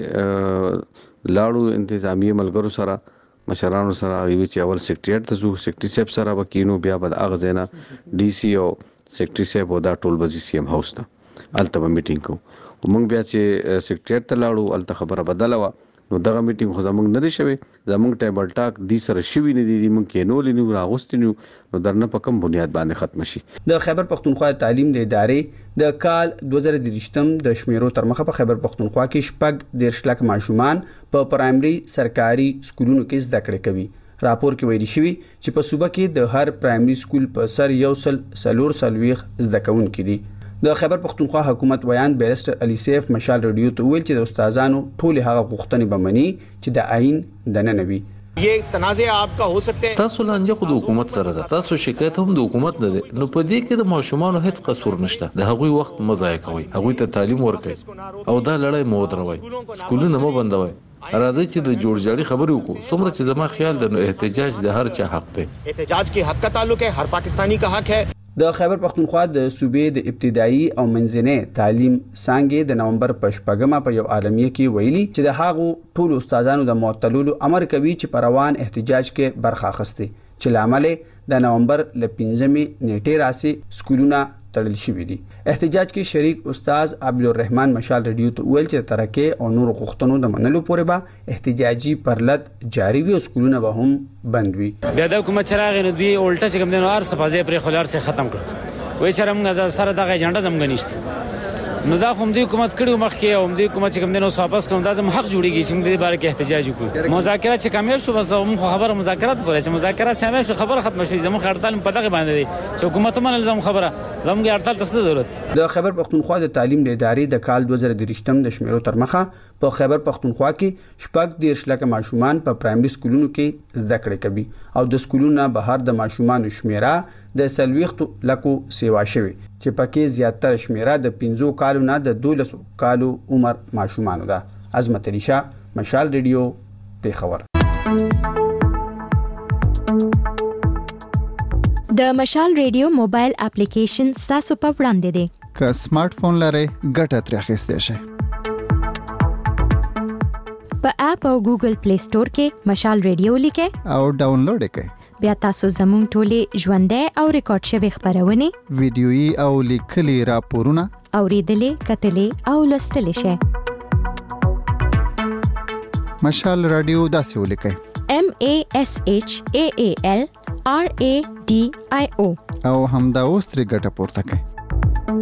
بجې لاړو انتظامی ملګرو سره مشرانو سره غوي چې اول سیکریټریټ ته زو سیکریټری صاحب سره وکینو بیا بد اغزینا ډي سي او سیکریټری صاحب او دا ټول بزي سي ام هاوس ته الته میټینګ کو ومنګ بیا چې سیکریټریټ ته لاړو الته خبره بدله و نو دغه میټینګ خو زمونږ نه دی شوی زمونږ ټیبل ټاک دی سره شوی نه دی مونږ کې نو لینو راغوستینو نو درنه په کوم بنیاد باندې ختم شي. د خیبر پختونخوا تعلیم د ادارې د کال دوه زره دریشتم د شمیرو تر مخه په خیبر پختونخوا کې شپږ دیرش لک ماشومان په پرایمري سرکاري سکولونو کې زده کړې کوي. راپور کې ویلي شوی چې په صوبه کې د هر پرایمري سکول په سر یو سل سلور سلويخ زده کوونکي دي. د خیبر پختونخوا حکومت بیان بیرسټر علي سیف مشال ریډیو ته ویل چې د استادانو ټول هغه غوښتنې بمني چې د آئین د نه نوي. یہ تنازع آپ کا ہو سکتے ہیں تاسو لانجه خو د حکومت سره ده تاسو شکایت هم د حکومت نه ده نو په دې کې د ماشومانو هیڅ قصور نشته د هغوی وخت مزای کوي هغوی ته تعلیم ورکړي او دا لړۍ مو دروي سکولونه مو بندوي راځي چې د جوړجاړي خبرې وکړو څومره چې زما خیال د احتجاج د هر چا حق دی احتجاج کی حق کا تعلق ہے ہر پاکستانی کا حق ہے. د خیبر پختونخوا د صوبې د ابتدایي او منځنۍ تعلیم څانګې د نومبر په شپږمه په یو عالمیه کې ویلي چې د هغو ټول استادانو د معطلولو امر کوي چې په روان احتجاج کې برخه اخیستي چې لامل د نومبر ل پنځمې نیټې راسي سکولونه تړل شوي دي. احتجاج کې شریک استاد عبدالرحمن مشال ریډیو ته ویل چې ترکه او نور غوښتنو د منلو پورې به احتجاجي پرلط جاری وي او سکولونه به هم بند وي. بیا د حکومت چراغ نه دوی الټا چې کوم دینو ار صفازه پر خلار سره ختم کړ وای چې موږ د سره دغه ایجنډا زموږ نشته نو دا کوم دی حکومت کړي مخکې او دی حکومت چې کوم دینو واپس کړو دا زم حق جوړیږي چې موږ د باره کې احتجاج وکړو مذاکرات چې کامیاب شو بس موږ خبره مذاکرات پورې چې مذاکرات کامیاب شو خبره ختم شي زموږ هړتال په دغه باندې دي چې حکومت هم لازم خبره زموږ هړتال ته ضرورت. د خیبر پختونخوا د تعلیم د ادارې د کال دوه زره دریشتم د شمیرو تر مخه په خیبر پختونخوا کې شپږ دیرش لک ماشومان په پرایمري سکولونو کې زده کړې کوي او د سکولونو بهر د ماشومان شمیره د سلويخت لکو سیوا شوی چې پکې زیاتره شمیره د پنځو کالو نه د دولس کالو عمر ماشومان ده. عظمت علی شاه مشال ریډیو پیښور. د مشال ریډیو موبایل اپلیکیشن تاسو په وړاندې دی که سمارټ فون لرئ ګټه ترې اخیستی شئ. په اپ او ګوګل پلی سٹور کې مشال ریډیو لیکئ او ډاونلوډ یې کړئ. بیا تاسو زموږ ټولې ژوندۍ او ریکارډ شوي خبرونه ویډیويي او لیکلي راپورونه اوریدلې کتلې او لوستلې شئ. مشال رادیو داسې ولیکئ M A S H A A L R A D I O او همدا اوس ترې ګټه پورته کړئ.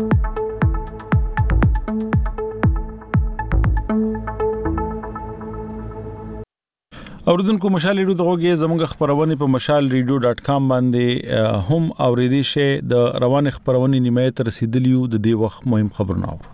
اوردونکو مشال ریډیو دغه زموږ خبرونه په مشال ریډیو ډاٹ کام باندې هم اوریدي شي د روان خبرونه نیمه تر رسیدلیو د دې وخت مهم خبرونه اورو.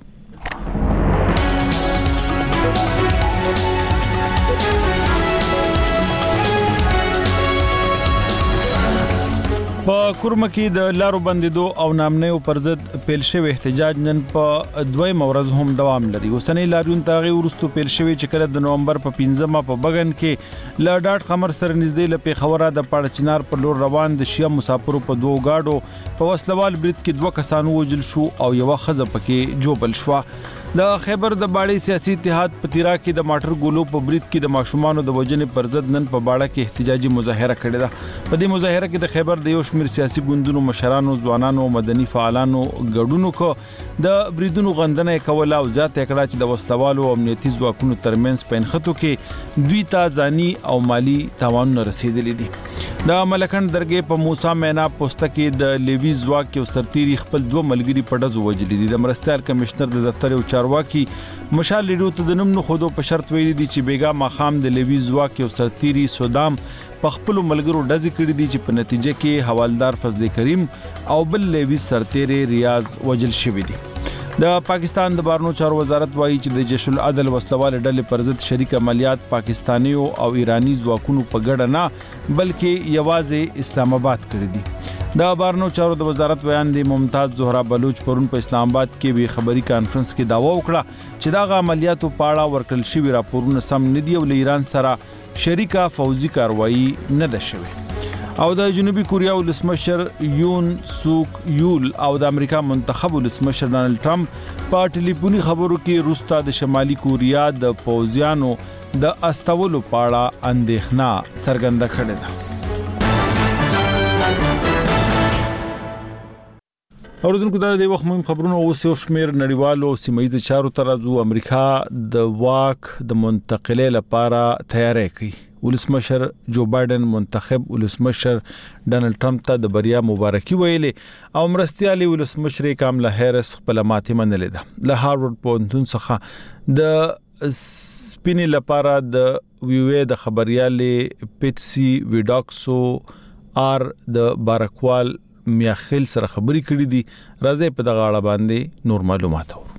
په کورمه کې د لارو بندیدو او نامنیو پر ضد پیل شوی احتجاج نن په دویم ورځ هم دوام لري. اوسنۍ لاریون ترغه ورستو پیل شوی چې کله د نومبر په پنځمه په بغن کې ل ډاټ قمر سره نږدې ل پیښوره د پړچنار پر لور روان د شیا مسافرو په دوه گاډو په وسلوال برید کې دوه کسانو وژل شو او یو خزه پکې جوبل شو. د خیبر د باړې سیاسي اتحاد په تیرا کې د ماټر ګولو په برید کې د ماشومان د وجنې پر ضد نن په باړه کې احتجاجي مظاهره کړې ده. په دې مظاهره کې د خیبر د یو شمېر سیاسي ګوندونو مشرانو ځوانانو مدني فعالانو ګډون کو د بریدونو غندنه کوله او ځات کړه چې د وسلوالو او امنیتي ځواکونو ترمنځ په انخته کې دوی ته ځاني او مالی تاوان رسیدلی دي. د ملکن درګې په موسی مینا پوسټ کې د لیوی ځواک کې سرتيري خپل دوه ملګری په ډزو وجلي دي. د مرستيال کمشنر د دفتر او چارواکي مشال ریډیو ته د نوم نه خودو په شرط ویلي دي چې بیګا ماخام د لیوی ځواک کې سرتيري سودام په خپل ملګرو ډزې کړې دي چې په نتیجه کې حوالدار فضل کریم او بل لیوی سرتيري ریاض وجل شوی دي. د پاکستان د بارنو چارو وزارت وایي چې د جیش العدل وسلواله ډلې پر ضد شریک عملیات پاکستاني او ایرانی ځواکونو په ګډه نه بلکې یوازې اسلام آباد کړی دي. د بارنو چارو د وزارت بیان دی ممتاز زهرا بلوچ پرون په اسلام آباد کې وی خبري کانفرنس کې داوا وکړه چې دا عملیاتو پاړه ورکل شوی راپورونه سم ندي او ایران سره شریکه فوزي کاروایی نه ده شوی. او د جنوبي کوریا ولسمشر یون سوک یول او د امریکا منتخب ولسمشر ډانلډ ټرمپ په ټلیفوني خبرو کې روستا د شمالي کوریا د پوځیانو د استولو پاړه اندېښنه څرګنده کړې ده. اوردونکو دا د وخت مهم خبرونه اوس یو شمېر نړیوالو سیمایي چارو ترازو امریکا د واک د منتقلې لپاره تیاری کوي. ولسمشر جو بایدن منتخب ولسمشر ډانلډ ټرمپ ته د بریا مبارکي ویلې او مرستيالي ولسمشر کاملا هریس خپل ماتې منلې ده. له هارورډ پوهنتون څخه د سپینې لپاره د ویوې د خبريالي پیټسي ویډاکسو ار د بارکوال میاخیل سره خبري کړې دي. راځي په دغه اړه باندې نور معلومات اورو.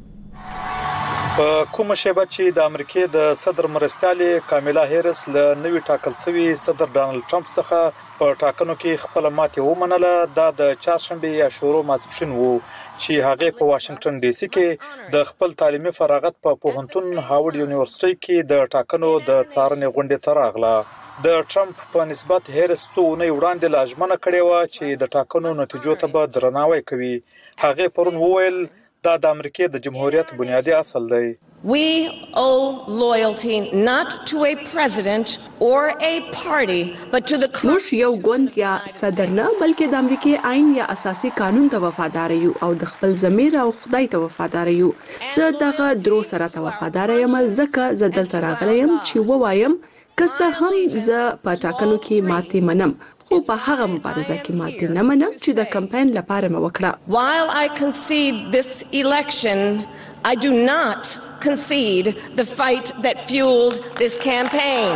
په کومه شیبه چې د امریکای د صدر مرستيالي کاملا هریس له نوي ټاکل شوی صدر ډانلډ ټرمپ څخه په ټاکنو کې خپل ماتې ومنله. دا د چهارشنبه یا شورو ماسپښین وو چې هغه په واشنگټن ډي سي کې د خپل تعلیمي فراغت په پوهنتون هاورډ یونیورسيټي کې د ټاکنو د څارنې غونډې ته راغله. د ټرمپ په نسبت هریس څونه وړاندې لاجمنه کړې و چې د ټاکنو نتیجو ته به درناوی کوي. هغه پرون وویل دا د امریکای د جمهوریت بنیادی اصل دی. We owe loyalty not to a president or a party but to the موږ یو ګوند یا صدر نه بلکې د امریکای آئین یا اساسي قانون ته وفادار یو او د خپل ضمیر او خدای ته وفادار یو. زه دغه درو سره ته وفادار یم ځکه زه دلته راغلی یم چې ووایم که څه هم زه په ټاکنو کې ماتې منم خو په هغه مبارزه کې ماتې نه منم چې د کمپاین لپاره مې وکړه. While I concede this election, I do not concede the fight that fueled this campaign.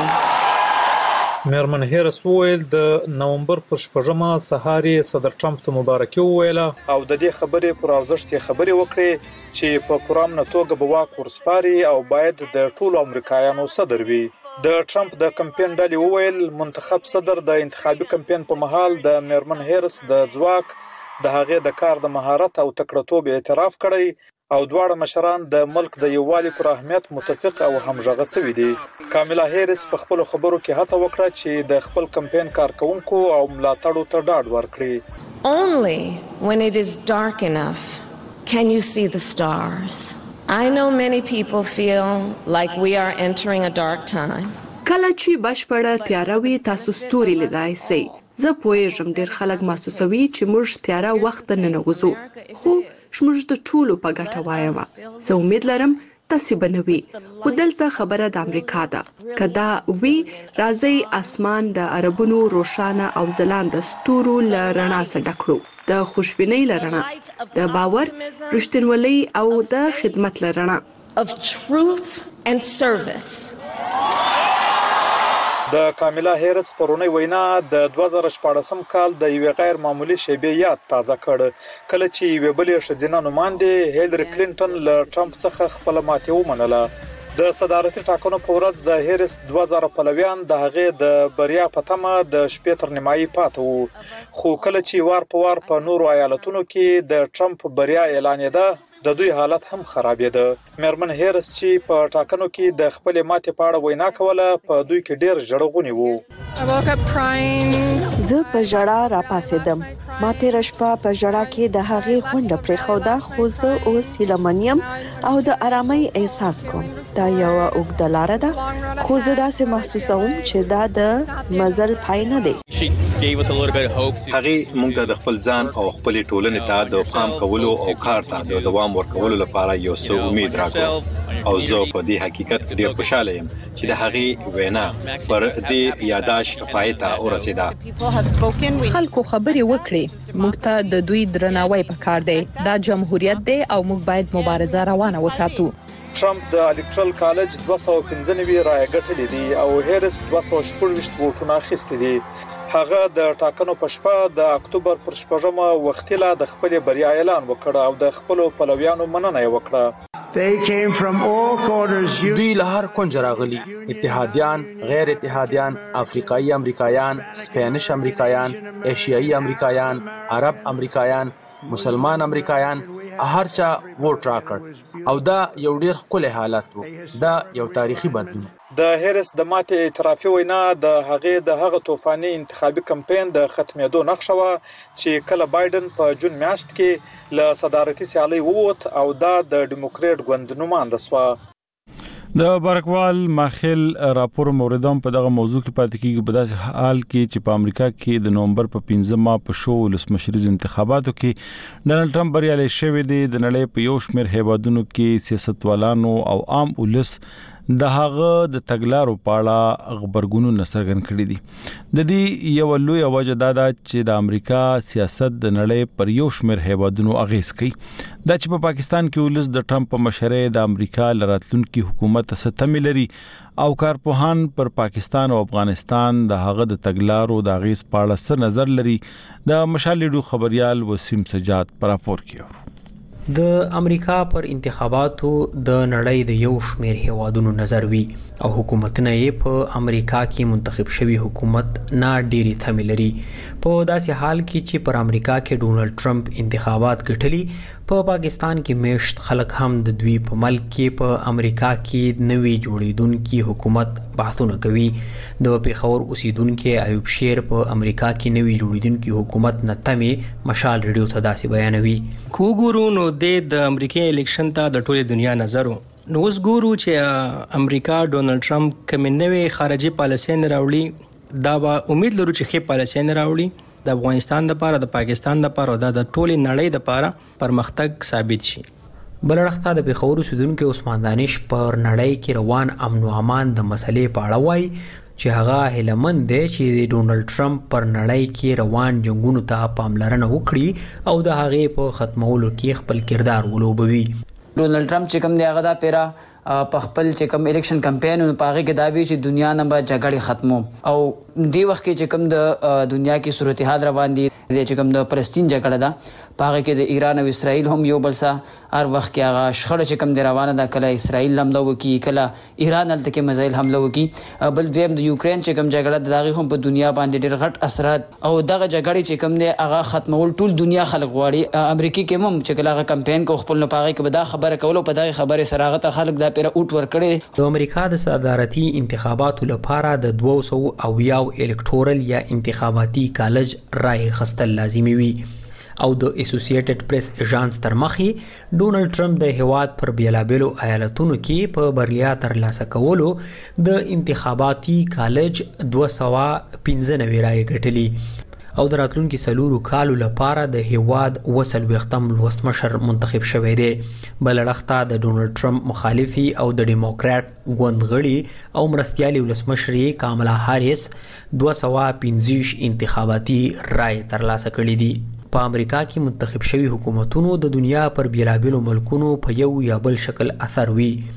میرمن هریس وویل د نومبر پر شپږمه سهار صدر ټرمپ ته مبارکي وویله او د دې خبرې پر ارزښت یې خبرې وکړې چې په پرامنه توګه به واک ورسپاري او باید د ټولو امریکایانو صدر وي. د ټرمپ د کمپاین ډلې وویل منتخب صدر د انتخابي کمپاین په مهال د میرمن هریس د ځواک د هغې د کار د مهارت او تکړه‌توب اعتراف کړی او دواړه مشران د ملک د یووالي پر اهمیت متفق او همغږي شوي دي. کاملا هریس په خپل خبرو کې هڅه وکړه چې د خپل کمپاین کارکونکو او ملاتړو ته ډاډ ورکړي. Only when it is dark enough can you see the stars. I know many people feel like we are entering a dark time. کله چې بشپړه تیاره وي تاسو ستوري لیدای شئ. زه پوهیږم ډېر خلک محسوسوي چې موږ تیاره وخت نه نوځو خو موږ د ټولو په ګټه وایم. زه امید لرم تاسو به نوي خو دلته خبره د امریکا ده. کدا وی راځي اسمان د عربونو روشانه او ځلانده ستورو له رڼا سره ډکړو د خوشبینۍ لرنا د باور رښتینولۍ او د خدمت لرنا of truth and service. د کاملا هریس پرونی وینا د دوه زره شپږم کال د یو غیر معمولی شیبې یاد تازه کړ کله چې یو بل شجنه نوماندې هیلری کلینټن له ټرمپ څخه خپل ماتې ومنله د صدارتي ټاکنو په ورځ د هریس دوه زره پلویان د هغې د بریا په تمه د شپې تر نیمایي پاتې وو خو کله چې وار په وار په نورو ایالتونو کې د ټرمپ بریا اعلانېده د دوی حالت هم خرابېده میرمن هریس چې په ټاکنو کې د خپل ماتې په اړه وینا کوله په دوی کې ډېر ژړغوني وو زه په ژړا را پاسېدم ما تېره شپه په ژړا کې د هغې غونډه پرېښوده خو زه اوس هیلهمن یم او د ارامۍ احساس کوم دا یوه اوږده لاره ده خو زه داسې محسوسوم چې دا د مزل پای نه دی هغې موږ ته د خپل ځان او خپلې ټولنې ته د پام کولو او کار ته د دوام ورکولو لپاره یو څه امید راکړ او زه په دې حقیقت ډېر خوشاله یم چې د هغې وینا پر دې یاداشت پای ته ورسېده خلکو خبرې وکړي موږ ته د دوی درناوی پکار دی دا جمهوریت دی او موږ باید مبارزه روانه وساتو ټرمپ د الیکټرل کالج دوه سوه او پنځه نوي رایې ګټلې دي او هریس دوه سوه او شپږ ویشت ووټونه اخیستي دي هغه د ټاکنو په شپه د اکتوبر پر شپږمه وختي لا د خپل بریا اعلان وکړ او د خپل پلویانو مننه یې وکړه دوی له هر کونج راغلي اتحادیان غیر اتحادیان افریقایي امریکایان سپینش امریکایان ایشیایي امریکایان عرب امریکایان مسلمان امریکایان هر چا ووټ راکړ او دا یو ډیر ښکلی حالت وو دا یو تاریخي بدلون د هریس د ماتې اعترافي وینا د هغې د هغه طوفاني انتخابي کمپاین د ختمېدو نښه وه چې کله بایدن په جون میاشت کې له صدارتي سیالۍ ووت او دا د ډیموکریټ ګوند نومانده شوه د بارکوال ماخیل راپور موردوم په دغه موضوع کې پاتې کیږي په داسې حال کې چې په امریکا کې د نومبر په پنځمه په شو ولسمشریزو انتخاباتو کې ډانلډ ټرمپ بریالی شوی دی د نړۍ په یو شمېر هیوادونو کې سیاستوالانو او عام ولس د هغه د تګلارو په اړه خبرګونونه څرګند کړي دي د دې یو لوی وجه دا ده چې د امریکا سیاست د نړۍ پر یو شمېر هیوادونو اغیز کوي دا چې په پاکستان کې ولس د ټرمپ په مشرۍ د امریکا لراتلونکي حکومت ستمه لري او کارپوهان پر پاکستان او افغانستان د هغه د تګلارو د اغیز په اړه څه نظر لري د مشال لیډو خبريال وسیم سجاد پر راپور کوي د امریکا پر انتخاباتو د نړۍ د یو شمېر هیوادونو نظر وی او حکومتونه یې په امریکا کې منتخب شوی حکومت نه ډېری تمه لري په داسې حال کې چې پر امریکا کې ډونلډ ټرمپ انتخابات ګټلي په پا پاکستان کې میشت خلک هم د دوی په ملک کې په امریکا کې نوي جوړیدونکي حکومت بحثونه کوي د پیښور اوسیدونکو ایوب شیر په امریکا کې نوي جوړیدونکي حکومت نتمه مشال ریډیو ته داسې بیانوي کوګورو نو د امریکای الیکشن ته د ټوله دنیا نظر نو اوس ګورو چې امریکا ډونلډ ټرمپ کوم نوې خارجي پالیسي نه راوړي دا به امید لرو چې ښه پالیسي نه راوړي د افغانستان لپاره د پاکستان لپاره او د ټولې نړۍ لپاره پرمختګ ثابت شي بلړخته د پیښور اوسیدونکو عثمان دانش پر نړۍ کې روان امن او امان د مسلې په اړه وایي چې هغه هلمند دی چې ډونلډ ټرمپ پر نړۍ کې روان جنگونو ته پاملرنه وکړي او د هغې په ختمولو کې خپل کردار ولوبوي ډونلډ ټرمپ چې کوم دی هغه دا پیرا په خپل چې کوم الیکشن کمپاین په هغه کې دا وی چې دنیا نه به جګړې ختمو او دی وخت کې چې کوم د دنیا کې صورتحال روان دي چې کوم د فلسطین جګړه ده په هغه کې د ایران او اسرائیل هم یو بل سره هر وخت کې هغه شخړه چې کوم دی روانه ده کله اسرائیل حمله وکي کله ایران هلته کې میزایل حمله وکي بل دویم د یوکرين چې کوم جګړه ده هغه هم په دنیا باندې ډېر غټ اثرات او دغه جګړې چې کوم دی هغه ختمول ټول دنیا خلک غواړي امریکا کې هم چې کله هغه کمپاین کو خپل نه پاغي کې به دا خبره کولو په دغه خبره سراغت خلک دا پیره اوټ ور کړي د امریکا د صدارتي انتخاباتو لپاره د دوه سوه او یو الکټورل یا انتخاباتي کالج رای خستل لازمي وي او د اسوسییټډ پریس ایجانس تر مخې ډونلډ ټرمپ د هیواد پر بیلابلو ایالتونو کې په بریا ترلاسه کولو د انتخاباتي کالج دوه سوه پنځه نوي رای ګټلي او د راتلونکي سلورو کالو لپاره د هیواد وسل وختم لوستمشر منتخب شوی دی بلړخته د ډونلډ ټرمپ مخالفي او د ډیموکرات ګوندغړي او مرستيالي ولسمشر کاملا هاریس دوه سوه پنځه انتخاباتي رای ترلاسه کړي دي په امریکا کې منتخب شوی حکومتونو د دنیا پر بیلابلو ملکونو په یو یا بل شکل اثر وی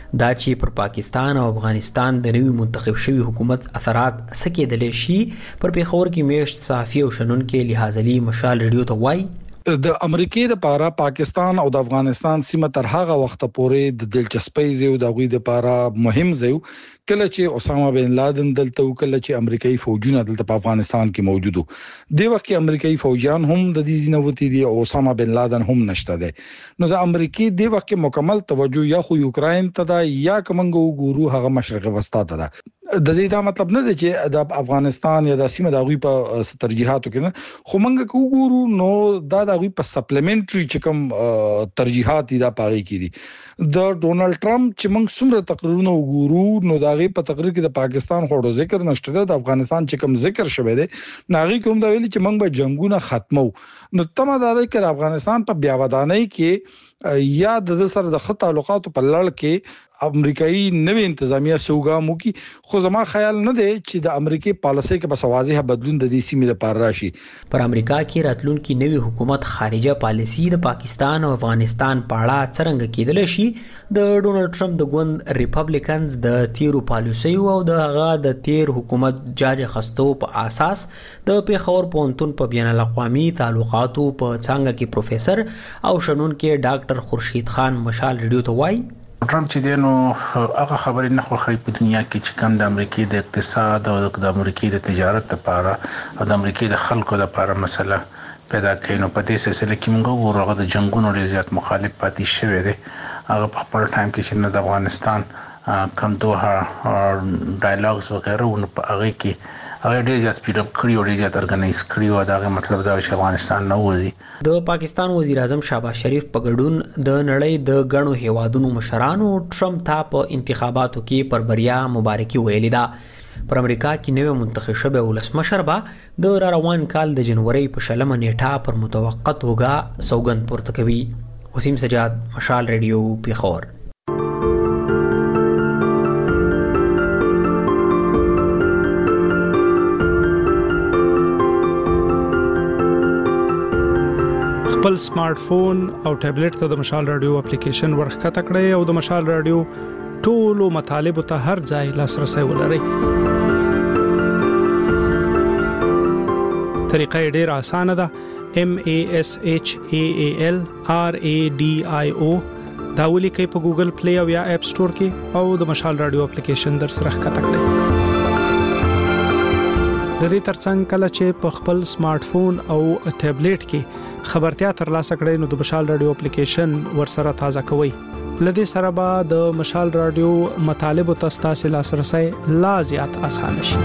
دا چې پر پاکستان او افغانستان د نوي منتخب شوي حکومت اثرات څه کېدلی شي پر پیښور کې میشت صحافي او شنونکي لحاظ علي مشال ریډیو ته وایي د امریکای لپاره پاکستان او د افغانستان سیمه تر هغه وخت پورې د دلچسپۍ زیو د غوي لپاره مهم زیو کله چې اسامه بن لادن دلته او کله چې امریکایي فوجونه دلته په افغانستان کې موجود وو د وخت کې امریکایي فوجیان هم د دې ځینوتی دي او اسامه بن لادن هم نشته دي نو د امریکای د وخت کې مکمل توجه یا خو یوکرين ته دا یا کومنګو ګورو هغه مشرق وسطا ته ده د دې دا مطلب نه دی چې د افغانستان یا د سیمه د غوي په ترجیحاتو کې نه خو موږ کو ګورو نو دا د غوي په سپلیمنټري چې کوم ترجیحات دي دا پاره کې دي د ډونالد ټرمپ چې موږ څومره تقریرونه وګورو نو دا غي په تقریر کې د پاکستان خورو ذکر نشته د افغانستان چې کوم ذکر شوه دی ناغي کوم دا ویلي چې موږ به جنگونه ختمو نو تمه دا لري چې افغانستان په بیا ودانۍ کې یا د سره د خط تعلقات په لړ کې امریکایي نوې انتظامیه سوګامو کې خو زما خیال نه دی چې د امریکای پالیسي کې بس واضح بدلون د دې سیمې لپاره راشي پر امریکا کې راتلونکي نوې حکومت خارجه پالیسي د پاکستان او افغانستان په اړه څنګه کېدل شي د ډونالد ټرمپ د ګوند ریپبلیکنز د تیرو پالیسي او د هغه د تیر حکومت جاج خستو په اساس د پیښور پونتون په بین الاقوامي تعلقاتو په څنګه کې پروفیسور او شنونکي ډاکټر خورشید خان مشال ریډیو ته وایي ټرمپ چې دینو هغه خبرې نه خوښي په دنیا کې چې کم د امریکای د اقتصاد او د امریکای د تجارت لپاره او د امریکای د خلکو لپاره مسله پیدا کړي نو په دې سلسله کې موږ وګورو د جنگونو ډیر زیات مخالف پاتې شوی دی هغه په خپل ټایم کې چې د افغانستان کم دوه ډایلاګز وغیرہ نو په هغه کې هغه ډیر زیات سپیډ اپ کړی او ډیر زیات ارګنایز کړی او دا مطلب دا چې افغانستان نه وځي د پاکستان وزیر اعظم شهباز شریف په ګډون د نړۍ د غنو هیوادونو مشرانو ټرمپ ته په انتخاباتو کې پر بریا مبارکي ویلې ده پر امریکا کې نوې منتخب شوی ولسمشر به د روان کال د جنوري په شلمه نیټه پر متوقع توګه سوګند پورته کوي وسیم سجاد مشال ریډیو پیښور خپل سمارټ فون او ټابلیټ ته د مشال رادیو اپلیکیشن ورخکته کړئ او د مشال رادیو ټولو مطالبه ته هر ځای لاسرسي ولرئ. طریقه ډیره اسانه ده. M A S H A A L R A D I O دا ولیکئ په ګوګل پلی او یا اپ سٹور کې او د مشال رادیو اپلیکیشن در سره ښکته کړئ. د دې ترڅنګ کله چې په خپل سمارټ فون او ټابلیټ کې خبرتیا ترلاسه کړئ نو د مشال رادیو اپلیکیشن ورسره تازه کوئ. لدې سره به د مشال رادیو مطالب او تاسو لاسرسي لا زیات اسانه شي.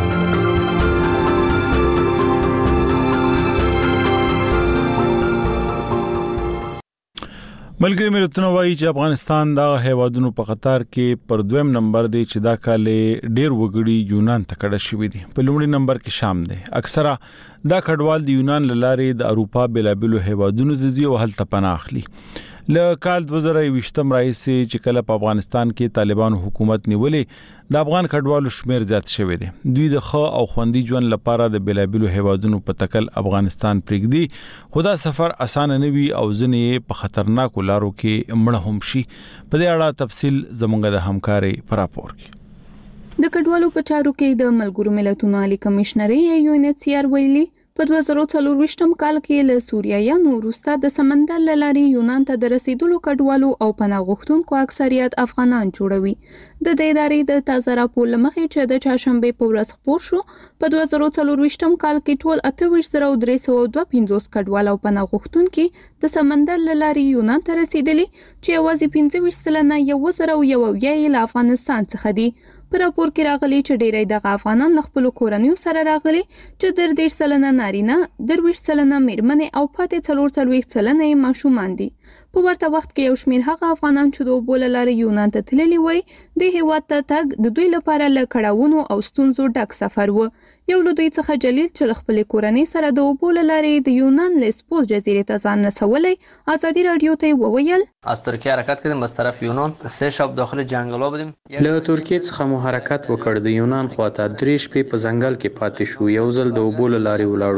ملګری ملتونه وایي چې افغانستان د هیوادونو په قطار کې پر دویم نمبر دی چې دا کال ډیر وګړي یونان ته کډه شوي دي. په لومړي نمبر کې شام دی. اکثره دا کډوال د یونان لارې د اروپا بلابلو هیوادونو ته ځي او هلته پناه اخلي. له کال دوه زره یوویشتم راځي چې کله په افغانستان کې طالبانو حکومت نیولې د افغان کډوالو شمیر زیات شوی دی. دوی د خو او خوندي ژوند لپاره د بلابلو هیوادونو په تکل افغانستان پرېږدي. خدا سفر اسانه نه وي او ځنې په خطرناکو لارو کې مړه هم شي. په دې اړه تفصیل زموږ د همکاري پر راپور کې د کډوالو په چارو کې د ملګرو ملتونو عالی کمشنري یو ان ایچ سی آر ویلي په دوه زره څلور کال کې له سوریایانو وروسته د سمندر لارې یونان ته د رسیدلو کډوالو او پناه غوښتونکو اکثریت افغانان جوړوي. د دې ادارې د تازه راپور لمخې چې د چهارشنبه په ورځ خپور شو په دوه زره څلور کال کې ټول اته ویشت زره درې سوه دوه پنځوس کډوال او پناه غوښتونکي د سمندر لارې یونان ته رسیدلي چې یوازې پنځه ویشت سلنه یو زره او یو اویا له افغانستان څخه دي. په راپور کې راغلي چې ډېری دغه افغانان له خپلو کورنیو سره راغلي چې در دېرش سلنه نارینه، درویشت سلنه میرمنې او پاتې څلور څلوېښت سلنه یې ماشومان دي. په ورته وخت کې یو شمېر هغه افغانان چې د اوبو له لارې یونان ته تللي وای د هېواد ته تګ د دوی لپاره له کړاوونو او ستونزو ډک سفر و. یو له دوی څخه جلیل چې له خپلې کورنۍ سره د اوبو له لارې د یونان لیسبوس جزیرې ته ځان رسولی ازادي راډیو ته یې وویل از ترکیه حرکت کردیم از طرف یونان سه شب داخل جنگلا بودیم. له ترکیه څخه مو حرکت وکړ د یونان خواته درې شپې په ځنګل کې پاتې شو. یو ځل د اوبو له لارې ولاړو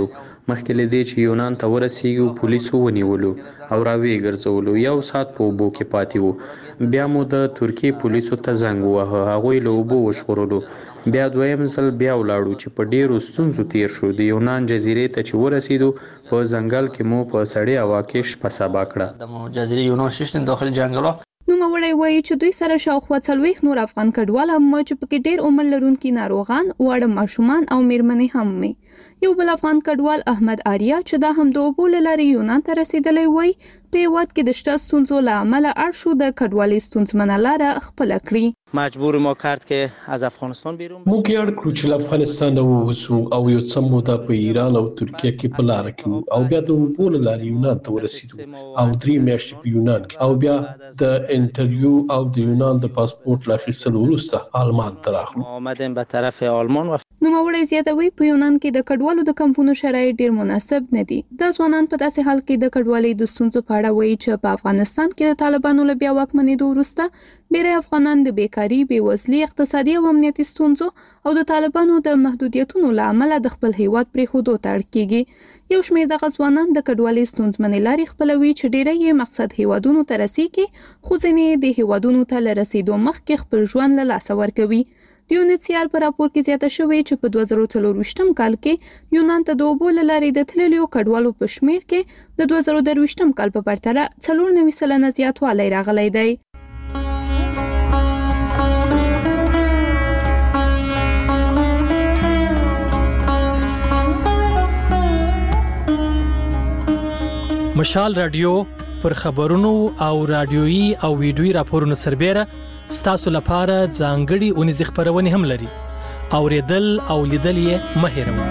مخکې له دې چې یونان ته ورسیږو پولیسو ونیولو او راوی ګرځولو یو سات په اوبو کې پاتې وو بیا مو د ترکیې پولیسو ته زنګ وواهه هغوی له اوبو وژغورلو بیا دویم ځل بیا ولاړو چې په ډیرو ستونزو تیر شو د یونان جزیرې ته چې ورسیدو په ځنګل کې مو په سړې هوا کې شپه سبا کړه د جزیره یونان شش داخل جنگل نوموړی وایي چې دوی سره شاوخوا څلوېښت نور افغان کډوال هم چې پکې ډېر عمر لرونکي ناروغان واړه ماشومان او میرمنې هم وي یو بل افغان کډوال احمد آریا چې دا هم د اوبو له لارې یونان ته رسېدلی وایي په هېواد کې د شته ستونزو له امله اړ شو د کډوالۍ ستونزمنه لاره خپله کړي مجبور ما کرد که از افغانستان بیرون موږ یې اړ کړو چې له افغانستانه ووځو او یو څه موده په ایران او ترکیه کې په لاره کې وو او بیا د اوبو له لارې یونان ته ورسېدو او درې میاشتې په یونان کې او بیا د انټرویو او د یونان د پاسپورت له اخیستلو وروسته آلمان ته راغلو آمدیم به طرف آلمان و نوموړی زیاتوي په یونان کې د کډوالو د کمپونو شرایط ډیر مناسب نه دي دا ځوانان په داسې حال کې د کډوالۍ د ستونزو په اړه وایي چې په افغانستان کې د طالبانو له بیا واکمنېدو وروسته ډېری افغانان د بیکاري بېوزلي اقتصادي او امنیتي ستونزو او د طالبانو د محدودیتونو له امله د خپل هیواد پرېښودو ته اړ کېږي یو شمېر دغه ځوانان د کډوالۍ ستونزمنې لارې خپلوي چې ډېری یې مقصد هیوادونو ته رسیږي خو ځینې د هیوادونو ته له رسېدو مخکې خپل ژوند له لاسه ورکوي د یونیسیار په راپور کې زیاته شوې چې په دوه زره څلرویشتم کال کې یونان ته د اوبو له لارې د تللیو کډوالو په شمېر کې د دوه زره درویشتم کال په پرتله څلور نوي سلنه زیاتوالی راغلی دی مشال رادیو پر خبرونو او رادیويي او ویډیويي راپورونو سربېره ستاسو لپاره ځانګړي اونیزې خبرونه هم لري اوریدل او لیدل یې مه هېروئ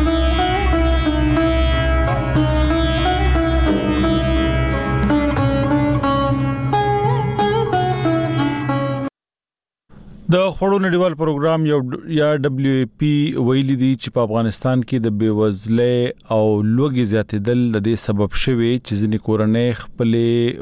د خړو نړیوال پروګرام یو یا دبليو ای پی ویلي دی چې په افغانستان کې د بیوزلۍ او لوږې زیاتېدل د دې سبب شوی چې ځینې کورنۍ خپل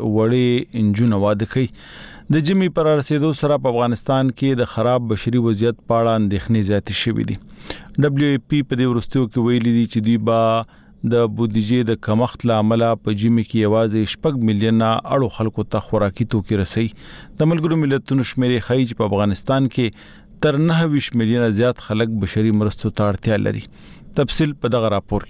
وړې انجونه واده کوي د جمی پر رسیدو سره په افغانستان کې د خراب بشري وضعیت په اړه اندېښنې زیاتې شوې دي دبليو ای پی په دې ورستیو کې ویلي دی چې دوی با د بودیجې د کمښت له امله په جمی کې یوازې شپږ میلیونه اړو خلکو ته خوراکي توکي رسي د ملګرو ملتونو شمیرې ښیي چې په افغانستان کې تر نه ویشت میلیونه زیات خلک بشري مرستو ته اړتیا لري تفصیل په دغه راپور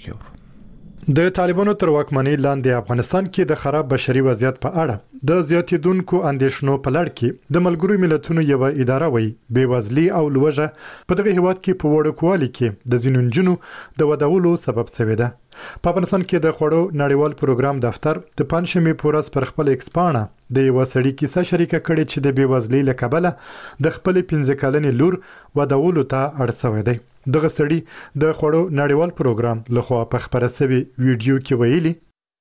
کې د طالبانو تر واکمنۍ لاندې افغانستان کې د خراب بشري وضعیت په اړه د زیاتیدونکو اندېښنو په لړ کې د ملګرو ملتونو یو اداره وایي بیوزلي او لوږه په دغه هیواد کې په وړوکوالي کې د ځینو نجونو د ودولو سبب شوی ده په افغانستان کې د خړو نړیوال پروګرام دفتر د پنځمې پورس پر خپل ایکسپانه د یو سړی کیسه شریکه کړې چې د بیوزلۍ له کبله د خپل پنځه کلنې لور ودولو ته اړ شوی دی دغه سړی د خړو نړیوال پروګرام لخوا په خبره شوی ویډیو کې ویلي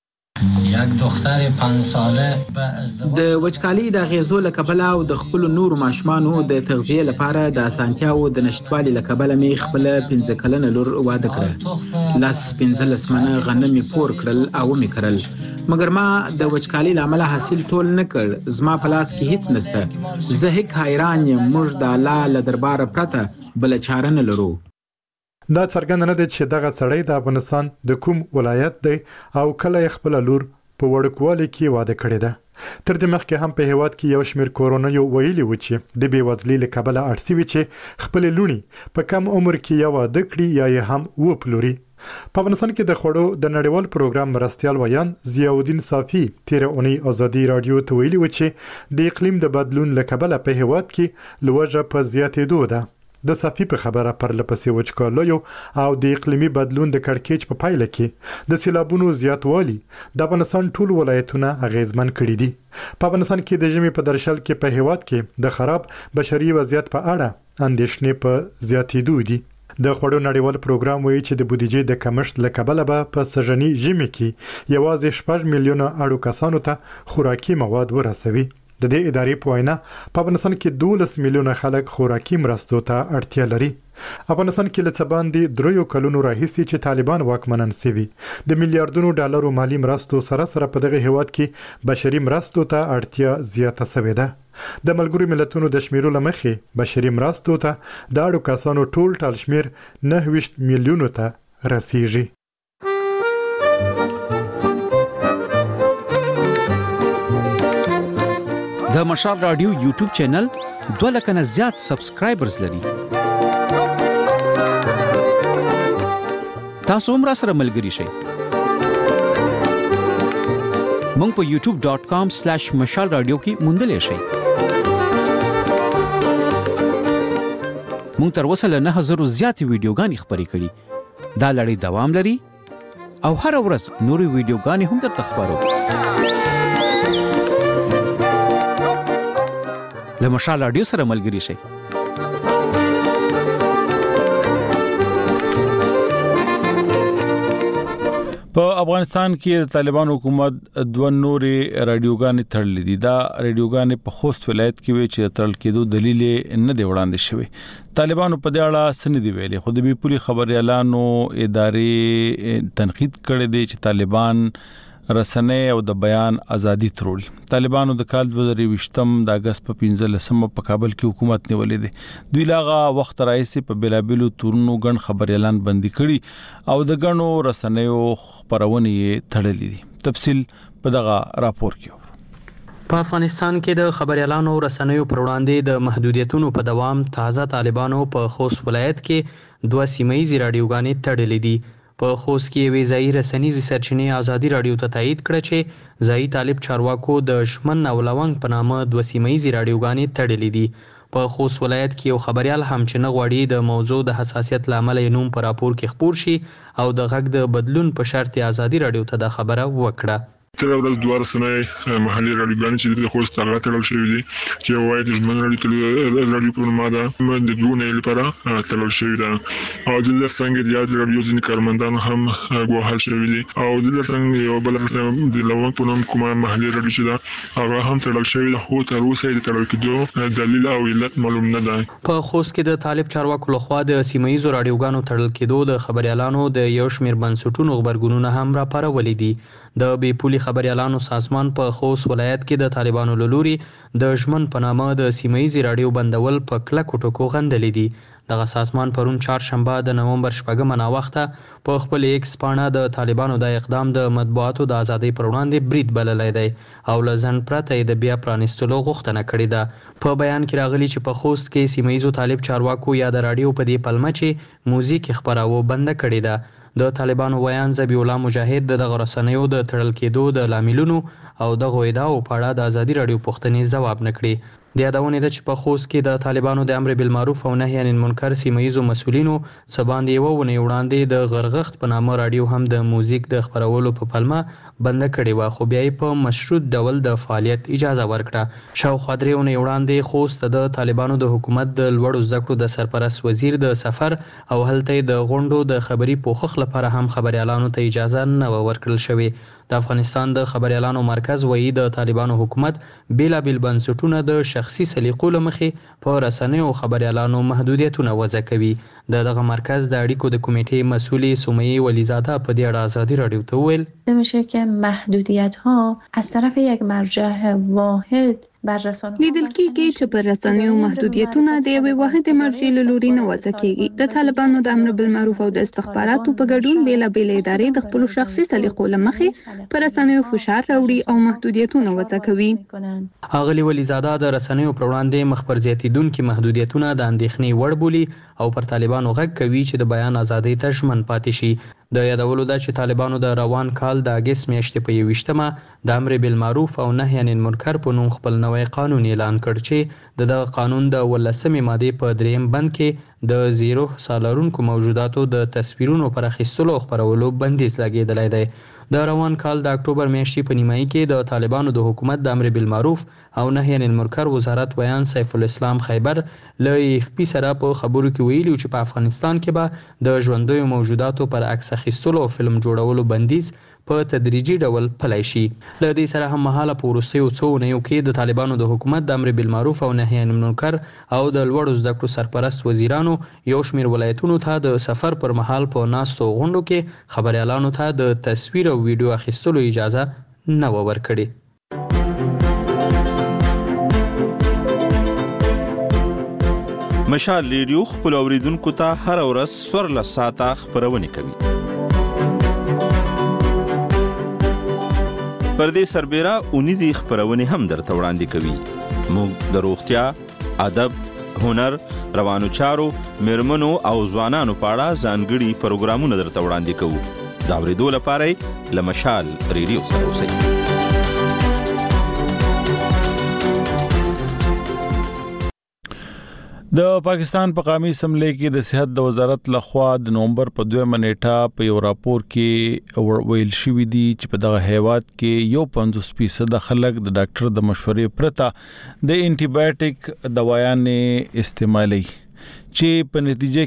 یک دختر پنځه ساله د وچکالي د غیزو له کبله او د خپل نور ماشومانو د تغذیه لپاره د اسانتیاو د نشټوالي له کبله می خپل پنځه کلنه لور واده کړه لاس پنځه لسمنه غنم پور کړل او می کړل مګر ما د وچکالي لامل حاصل ټول نه کړ زما په لاس کې هیڅ نشته زه هیڅ حیران یم موږ د الله له دربار پرته بل چاره نه لرو دا څرګند نه دی چې دغه سړی د افغانستان د کوم ولایت دی او کله خپل لور په وړوکوالي کې واده کړی ده تر دې مخکې هم په هیواد کې یو شمېر کورونیو ویلي و چې د بیوزلۍ له کبله اړ شوي چې خپل لونی په کم عمر کې یا واده کړي یا یې هم وپلوري په افغانستان کې د خړو د نړیوال پروګرام مرستيال ویان ضیاءالدین صافي تیر اونۍ ازادي رادیو ته ویلي و چې د اقلیم د بدلون له کبله په هیواد کې لوږه په زیاتېدو ده د صافي په خبره پر لپسې وچکالیو او د اقلیمي بدلون د کړکېچ په پایله کې د سیلابونو زیاتوالی د افغانستان ټول ولایتونه اغیزمن کړي دي په افغانستان کې د ژمي په درشل کې په هیواد کې د خراب بشري وضعیت په اړه اندېښنې په زیاتېدو دي د خړو نړیوال پروګرام وایي چې د بودیجې د کمښت له کبله به په سږني ژمي کې یوازې شپږ میلیونه اړو کسانو ته خوراکي مواد ورسوي د دې ادارې په وینا په افغانستان کې دولس میلیونه خلک خوراکي مرستو ته اړتیا لري افغانستان کې لڅ باندې دریو کلونو راهیسې چې طالبان واکمنان سوي د میلیارډونو ډالرو مالی مرستو سره سره په دغه هیواد کې بشري مرستو ته اړتیا زیاته شوې ده د ملګرو ملتونو د شمیرو لمخې بشري مرستو ته د اړو کسانو ټول ټال شمیر نه ویشت میلیونو ته رسیږي د مشال رادیو یوټیوب چینل دوه لک نه زیات سبسکرایبرز لري. تاسو هم راسره ملګري شئ. مونږ په یوټیوب ډاٹ کام سلیش مشال رادیو کې موندلای شئ. مونږ تر اوسه له نه هزار زیاتې ویډیوګانې خپرې کړي. دا لړۍ دوام لري او هر ورځ نورې ویډیوګانې هم درته خپرو. له مشال رادیو سره ملګري شئ. په افغانستان کې د طالبان حکومت دوه نورې رادیوګانې تړلې دي. دا رادیوګانې په خوست ولایت کې وي چې تړل کېدو دلیل نه دی وړاندې شوی. طالبانو په دې اړه څه نه دی ویلي، خو د بي پولي خبريالانو ادارې تنقید کړی دی چې طالبان رسنۍ او د بیان ازادي تروړي. طالبانو د کال دوه هزار ویشتم د اگست په پنځلسمه په کابل کې حکومت نیولې دي. دوی لاغه وخت راځي په بلابلو تورنو ګڼ خبريالان بندي کړي او د ګڼو رسنیو خبرونه تړلې دي. تفصیل په دغه راپور کې. په افغانستان کې د خبريالانو رسنیو پر وړاندې د محدودیتونو په دوام تازه طالبانو په خوست ولایت کې دوه سیمایي رادیوګانې تړلې دي. په خوست کې وی ځای رسنیزي سرچینې ازادي رادیو ته تایید کړ چې ځای طالب چارواکو د شمن او لونګ په نامه دوه سیمایي رادیوګانې تړلې دي. په خوست ولایت کې یو خبريال هم چې نه غواړي د موضوع د حساسیت لامل یې نوم پر راپور کې خپور شي او د غږ د بدلون په شرط ازادي رادیو ته د خبره وکړه. تر ورځ دوه رسنۍ محلي رادیوګانې چې د خوست هغه تړل شوي دي چې وایي د ژمن رادیو رادیو په نوم ده د دوه لپاره تړل شوي ده او د څنګه د یاد رادیو ځینې کارمندان هم ګواښل شوي دي او د څنګه یو بل د لوړ په نوم کومه محلي رادیو چې ده هغه هم تړل شوي ده، خو تر اوسه د تړل کېدو دلیل او علت معلوم نه ده. په خوست کې د طالب چارواکو لخوا د سیمایي رادیوګانو تړل کېدو د خبريالانو د یو شمېر بنسټونو خبرګونونه هم راپارولې دي. د بي پولي خبريالانو سازمان په خوست ولایت کې د طالبانو لوري د ژمن په نامه د سیمایي رادیو بندول په کلکو ټکو غندلې دي. دغه سازمان پرون چهارشنبه د نومبر شپږمه ناوخته په خپل ایکس پاڼه د طالبانو د اقدام د مطبوعاتو د ازادۍ پر وړاندې برید بللی دی او له ځنډ پرته د بیا پرانیستلو غوښتنه کړې ده. په بیان کې راغلي چې په خوست کې سیمایي طالب چارواکو یا د رادیو په دې پلمه چې موزیک خبراو بند کړې ده. د طالبانو ویان ذبیح الله مجاهد د دغه رسنیو د تړل کېدو د لاملونو او د غوېداو په اړه د ازادي رادیو پوښتنې ځواب نه کړي. د یادونې ده چې په خوست کې د طالبانو د امر بالمعروف او نهي عن المنکر سیمایي مسؤلینو سباندې یو ونې وړاندې د غرغښت په نامه رادیو هم د موزیک د خبرولو په پلمه بند کړي و، خو بیا په مشروط ډول د فعالیت اجازه ورکړه. شاوخوا درې ونې وړاندې خوست د طالبانو د حکومت د لوړو زده کړو د سرپرست وزیر د سفر او هلته د غونډو د خبري پوښښ لپاره هم خبريالانو ته اجازه نه ورکړل شوې. د افغانستان د خبريالانو مرکز وایي د طالبانو حکومت بیلابیل بنسټونه د شخصي سلیقو له مخې په رسنیو خبريالانو محدودیتونه وضع کوي. د دغه مرکز د اړیکو د کمیټې مسئولې سمیه ولیزاده په دې اړه ازادي رادیو ته وویل میشه که محدودیت ها از طرف یک مرجع واحد لیدل کېږي چې پر رسنیو محدودیتونه د یوې واحدې مرجع له لوري نه وضع کېږي. د طالبانو د امر بالمعروف او د استخباراتو په ګډون بیلابېلې ادارې د خپلو شخصي سلیقو له مخې پر رسنیو فشار راوړي او محدودیتونه وضع کوي. اغلی ولیزاده د رسنیو پر وړاندې مخ پر زیاتېدونکي محدودیتونه د اندېښنې وړ بولي او پر طالبانو غږ کوي چې د بیان ازادۍ ته ژمن پاتې شي. د یادولو ده چې طالبانو د روان کال د اګست میاشتې په یوویشتمه د امر بالمعروف او نهي عن المنکر په نوم خپل نوی قانون اعلان کړ چې د دغه قانون د ولسمې مادې په دریم بند کې د زیرو سالارونکو موجوداتو د تصویرونو پر اخیستلو او خپرولو بندیز لګېدلی دی. د روان کال د اکتوبر میاشتې په نیمایي کې د طالبانو د حکومت د امر بالمعروف او نهي عن المنکر وزارت ویان سیف الاسلام خیبر له اف پی سره په خبرو کې ویلي چې په افغانستان کې به د ژوندیو موجوداتو پر عکس اخیستلو او فلم جوړولو بندیز په تدریجي ډول پلی شي. له دې سره هم مهاله په وروستیو څو اونیو کې د طالبانو د حکومت د امر بالمعروف او نهي عن المنکر او د لوړو زده کړو سرپرست وزیرانو یو شمېر ولایتونو ته د سفر پر مهال په ناستو غونډو کې خبريالانو ته د تصویر او ویډیو اخیستلو اجازه نه و ورکړې. مشال ریډیو خپل اوریدونکو ته هر ورځ څوارلس ساعته خبرونه کوي. پر دې سربېره اونیزې خپرونې هم درته وړاندې کوي. موږ د روغتیا، ادب، هنر، روانو چارو، میرمنو او ځوانانو په اړه ځانګړي پروګرامونه درته وړاندې کوو. د اورېدو لپاره له مشال ریډیو سره اوسئ. د پاکستان په قومي اسمبلی کې د صحت د وزارت لخوا د نومبر په دویمه نیټه په یو راپور کې ویل شوی دی چې په دغه هیواد کې یو پنځوس فیصد خلک د ډاکټر د مشورې پرته د انټي بایوټیک دوايانې استعمالي، چې په نتیجه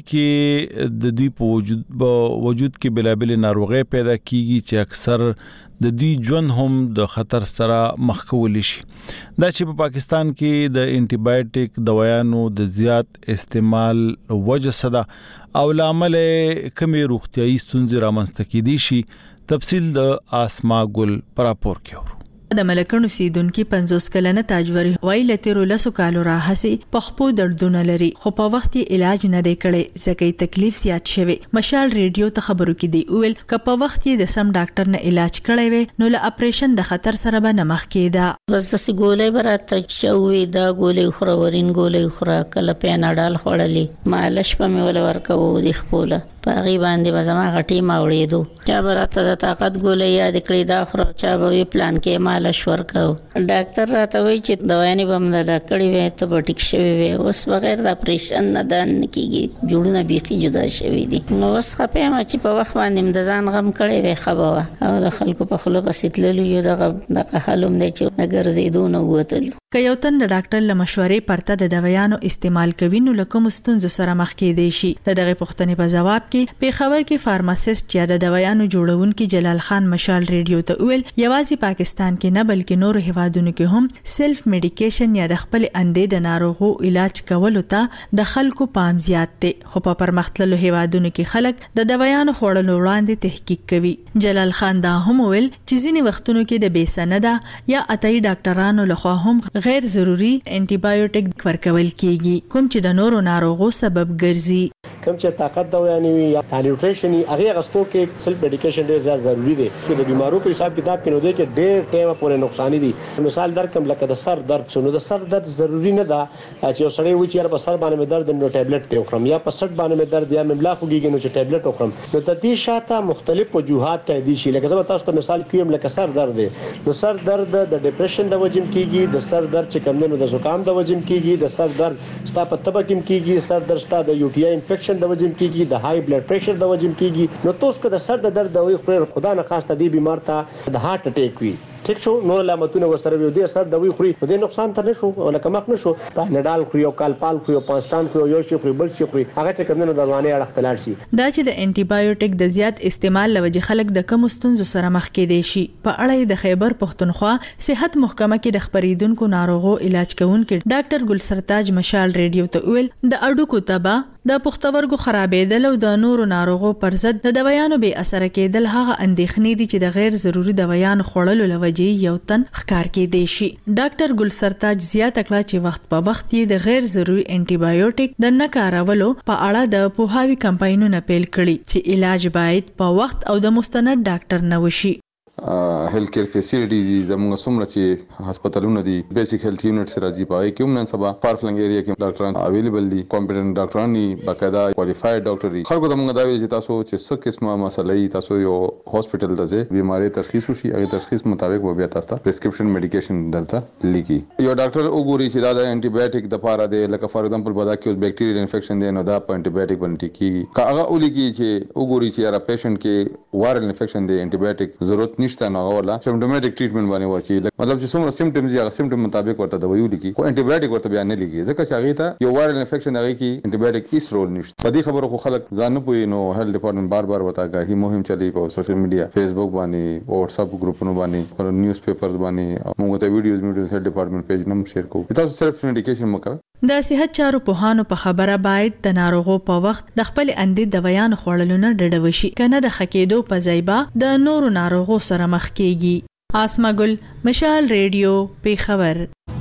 کې د دوی په وجود وجود کې بلابل ناروغي پیدا کیږي چې اکثر د دوی ژوند هم د خطر سره مخ کولی شي. دا چې په پاکستان کې د انټي بایوټیک دوايانو د زیات استعمال وجه صدا او لامل کمی روغتيایي ستونزې رامنځته کیدي شي. تفصیل د آسما ګل پر راپور کې د ملکونو سیدونکو پنځوس کلنه تاجوري وای لته رولسو کالو راهسي پخپو دردونه لري، خو په وخت علاج نه دی کړي ځکه تکلیف زیات شوی. مشال ریډیو ته خبرو کې دی ویل ک په وخت د سم ډاکټر نه علاج کړي وي نو له اپریشن د خطر سره به نه مخ کېدا. بس د سګولې برات شوې دا ګولې خورورین ګولې خورا کله پیناډال خړلې مالش په مې ول ورکو د خپل پاغي باندې بزما غټي ما وړېدو چا برات د طاقت ګولې یاد کړې دا خور چا به پلان کې مالش ورکو. ډاکټر راته وایي چې دوايانې به مله کړې وي ته به ټیک شوی وي، اوس بغیر د اپریشن نه دان کیږي، جوړونه بیخي جدا شوی دي. نو اوس خپه ما چې په وخت باندې د ځان غم کړې وي خبره او د خلکو په خلو پسې تللو یو دغه د حالوم دی چې نګر زیدونه وته. که یو تن د ډاکټر له مشورې پرته د دوايانو استعمال کوي نو له کوم ستونزو سره مخ کېدی شي. دغه پوښتنې په جواب کې په خبر کې فارماسیست یا د دوايانو جوړونکي جلال خان مشال ریډیو ته ویل یوازې پاکستان کې نه بلکې نور هیوادونو کې هم سیلف میډیکیشن یا د خپل اندې د ناروغو علاج کولو ته د خلکو پام زیات دی، خو په پرمختللو هیوادونو کې خلک د دوايانو خوړلو وړاندې تحقیق کوي. جلال خان دا هم ویل چې ځینې وختونو کې د بې سنده یا اتای ډاکټرانو لخوا هم غیر ضروري انټي بایوټیک ورکول کیږي کوم چې د نورو ناروغو سبب ګرځي. کوم چې طاقت دوايانې وي یا نیوټریشن هغه غستو کې سیلف میډیکیشن ډیر زیات ضروری دی چې د بیمارو په حساب کتاب کې نو دی کې ډیر ټیمه پورې نقصان دي. مثال درکم لکه د سر درد شنو د سر درد ضروری نه ده چې یو سړی و چې په سر باندې درد نو ټابلیټ ته خورم یا په سټ باندې درد یا مملا خوږي نو چې ټابلیټ وخورم. نو د دې شاته مختلف وجوهات ته دي شي. لکه زما تاسو ته مثال کوم لکه سر درد دی نو سر درد د ډیپریشن د وجې کیږي، د سر درد چې کوم نه د زکام د وجې کیږي، د سر درد ستا په تبه کې کیږي، سر درد ستا د یو ټي آی انفیکشن د وجې کیږي، د های بلډ پریشر د وجې کیږي. نو تاسو که د سر د درد دوی خدا نه خاصه دی بیمار ته د هارت اٹیک وي ټیک شو نور علامتونه ورسره وي د سر دوی خوري د نقصان ته نشو ولکه مخ نشو پانډال خوري او کالپال خوري او پانستان خوري یو شي خوري بل شي خوري هغه چې کومنه دروانه اړختلار شي. دا چې د انټي بایوټیک د زیات استعمال لوجه خلک د کم ستونزو سره مخ کېدي شي. په اړه د خیبر پښتونخوا صحت محکمه کې د خبرېدونکو ناروغو علاج کوونکي ډاکټر ګل سرتاج مشال ریډیو ته ویل د اډوکو تبا د پښتورګو خرابېدل او د نورو ناروغو پر ضد د دوايانو به اثر کېدل هغه اندېښنې دي چې د غیر ضروري دوايانو خوړلو لوجې یو تن ښکار کېدی شي. ډاکټر ګل سرتاج زیاته کړه چې وخت په وخت یې د غیر ضروري انټي بایوټیک د نه کارولو په اړه د پوهاوي کمپاینونه پیل کړي چې علاج باید په وخت او د مستند ډاکټر نه وشي. هیلث کیر فیسیلیټی دي زموږ څومره چې هسپتالونه دي بیسیک هیلث یونټ سره راځي پای کې نن سبا فار فلنګ ایریا کې ډاکټران اویلیبل دي، کمپیټنټ ډاکټران دي، باقاعده کوالیفاید ډاکټر دي. خلکو ته موږ دا ویل چې تاسو چې څه قسمه مسلې تاسو یو هاسپټل ته ځئ بیماری تشخیص وشي هغه تشخیص مطابق به بیا تاسو ته پرسکرپشن میډیکیشن درته لیکي. یو ډاکټر وګوري چې دا د انټي بایوټیک د پاره دی لکه فار ایگزامپل بدا کې بیکټیریل انفیکشن دی نو دا په انټي بایوټیک باندې کیږي که هغه ولګي چې وګوري چې را پیشنټ کې وایرل انفیکشن دی انټي بایوټیک ضرورت نشته نو هغه سیمټومټیک ټریټمنټ باندې واچي مطلب چې څومره سیمټمز یا سیمټم مطابق ورته دوايو لیکي خو انټي بایوټیک ورته بیان نه لیکي ځکه چې هغه ته یو وایرل انفیکشن هغه کې انټي بایوټیک هیڅ رول نشته. په دې خبرو خو خلک ځان نه پوي نو هیلث ډپارټمنټ بار بار وتاګه هی مهم چلی په سوشل میډیا فیسبوک باندې او واتس اپ ګروپونو باندې او نیوز پیپرز باندې موږ ته ویډیوز میډیوز هیلث ډپارټمنټ پیج نم شیر کوو تاسو صرف میډیکیشن مکه. د صحت چارو پوهانو په خبره باید د ناروغو په وخت د خپل اندې دوايانو خوړلو نه ډډه وشي کنه د خکېدو په ځایبا د نورو ناروغو سره مخ کیږي. آسما ګل مشال ریډیو پیښور.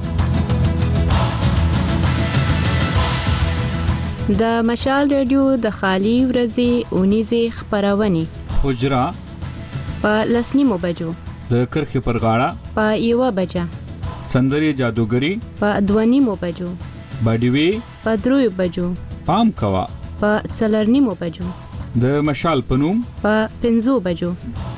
د مشال ریډیو د خالی ورځې اونیزه خبرونه حجرا په لسنیمو بجو د کرخې پر غاړه په یوه بجه، سندرې جادوګری په دوه نیمو بجو، باډیوي په دریو بجو، پام کوا په څلور نیمو بجو، د مشال پنوم په پنځو بجو.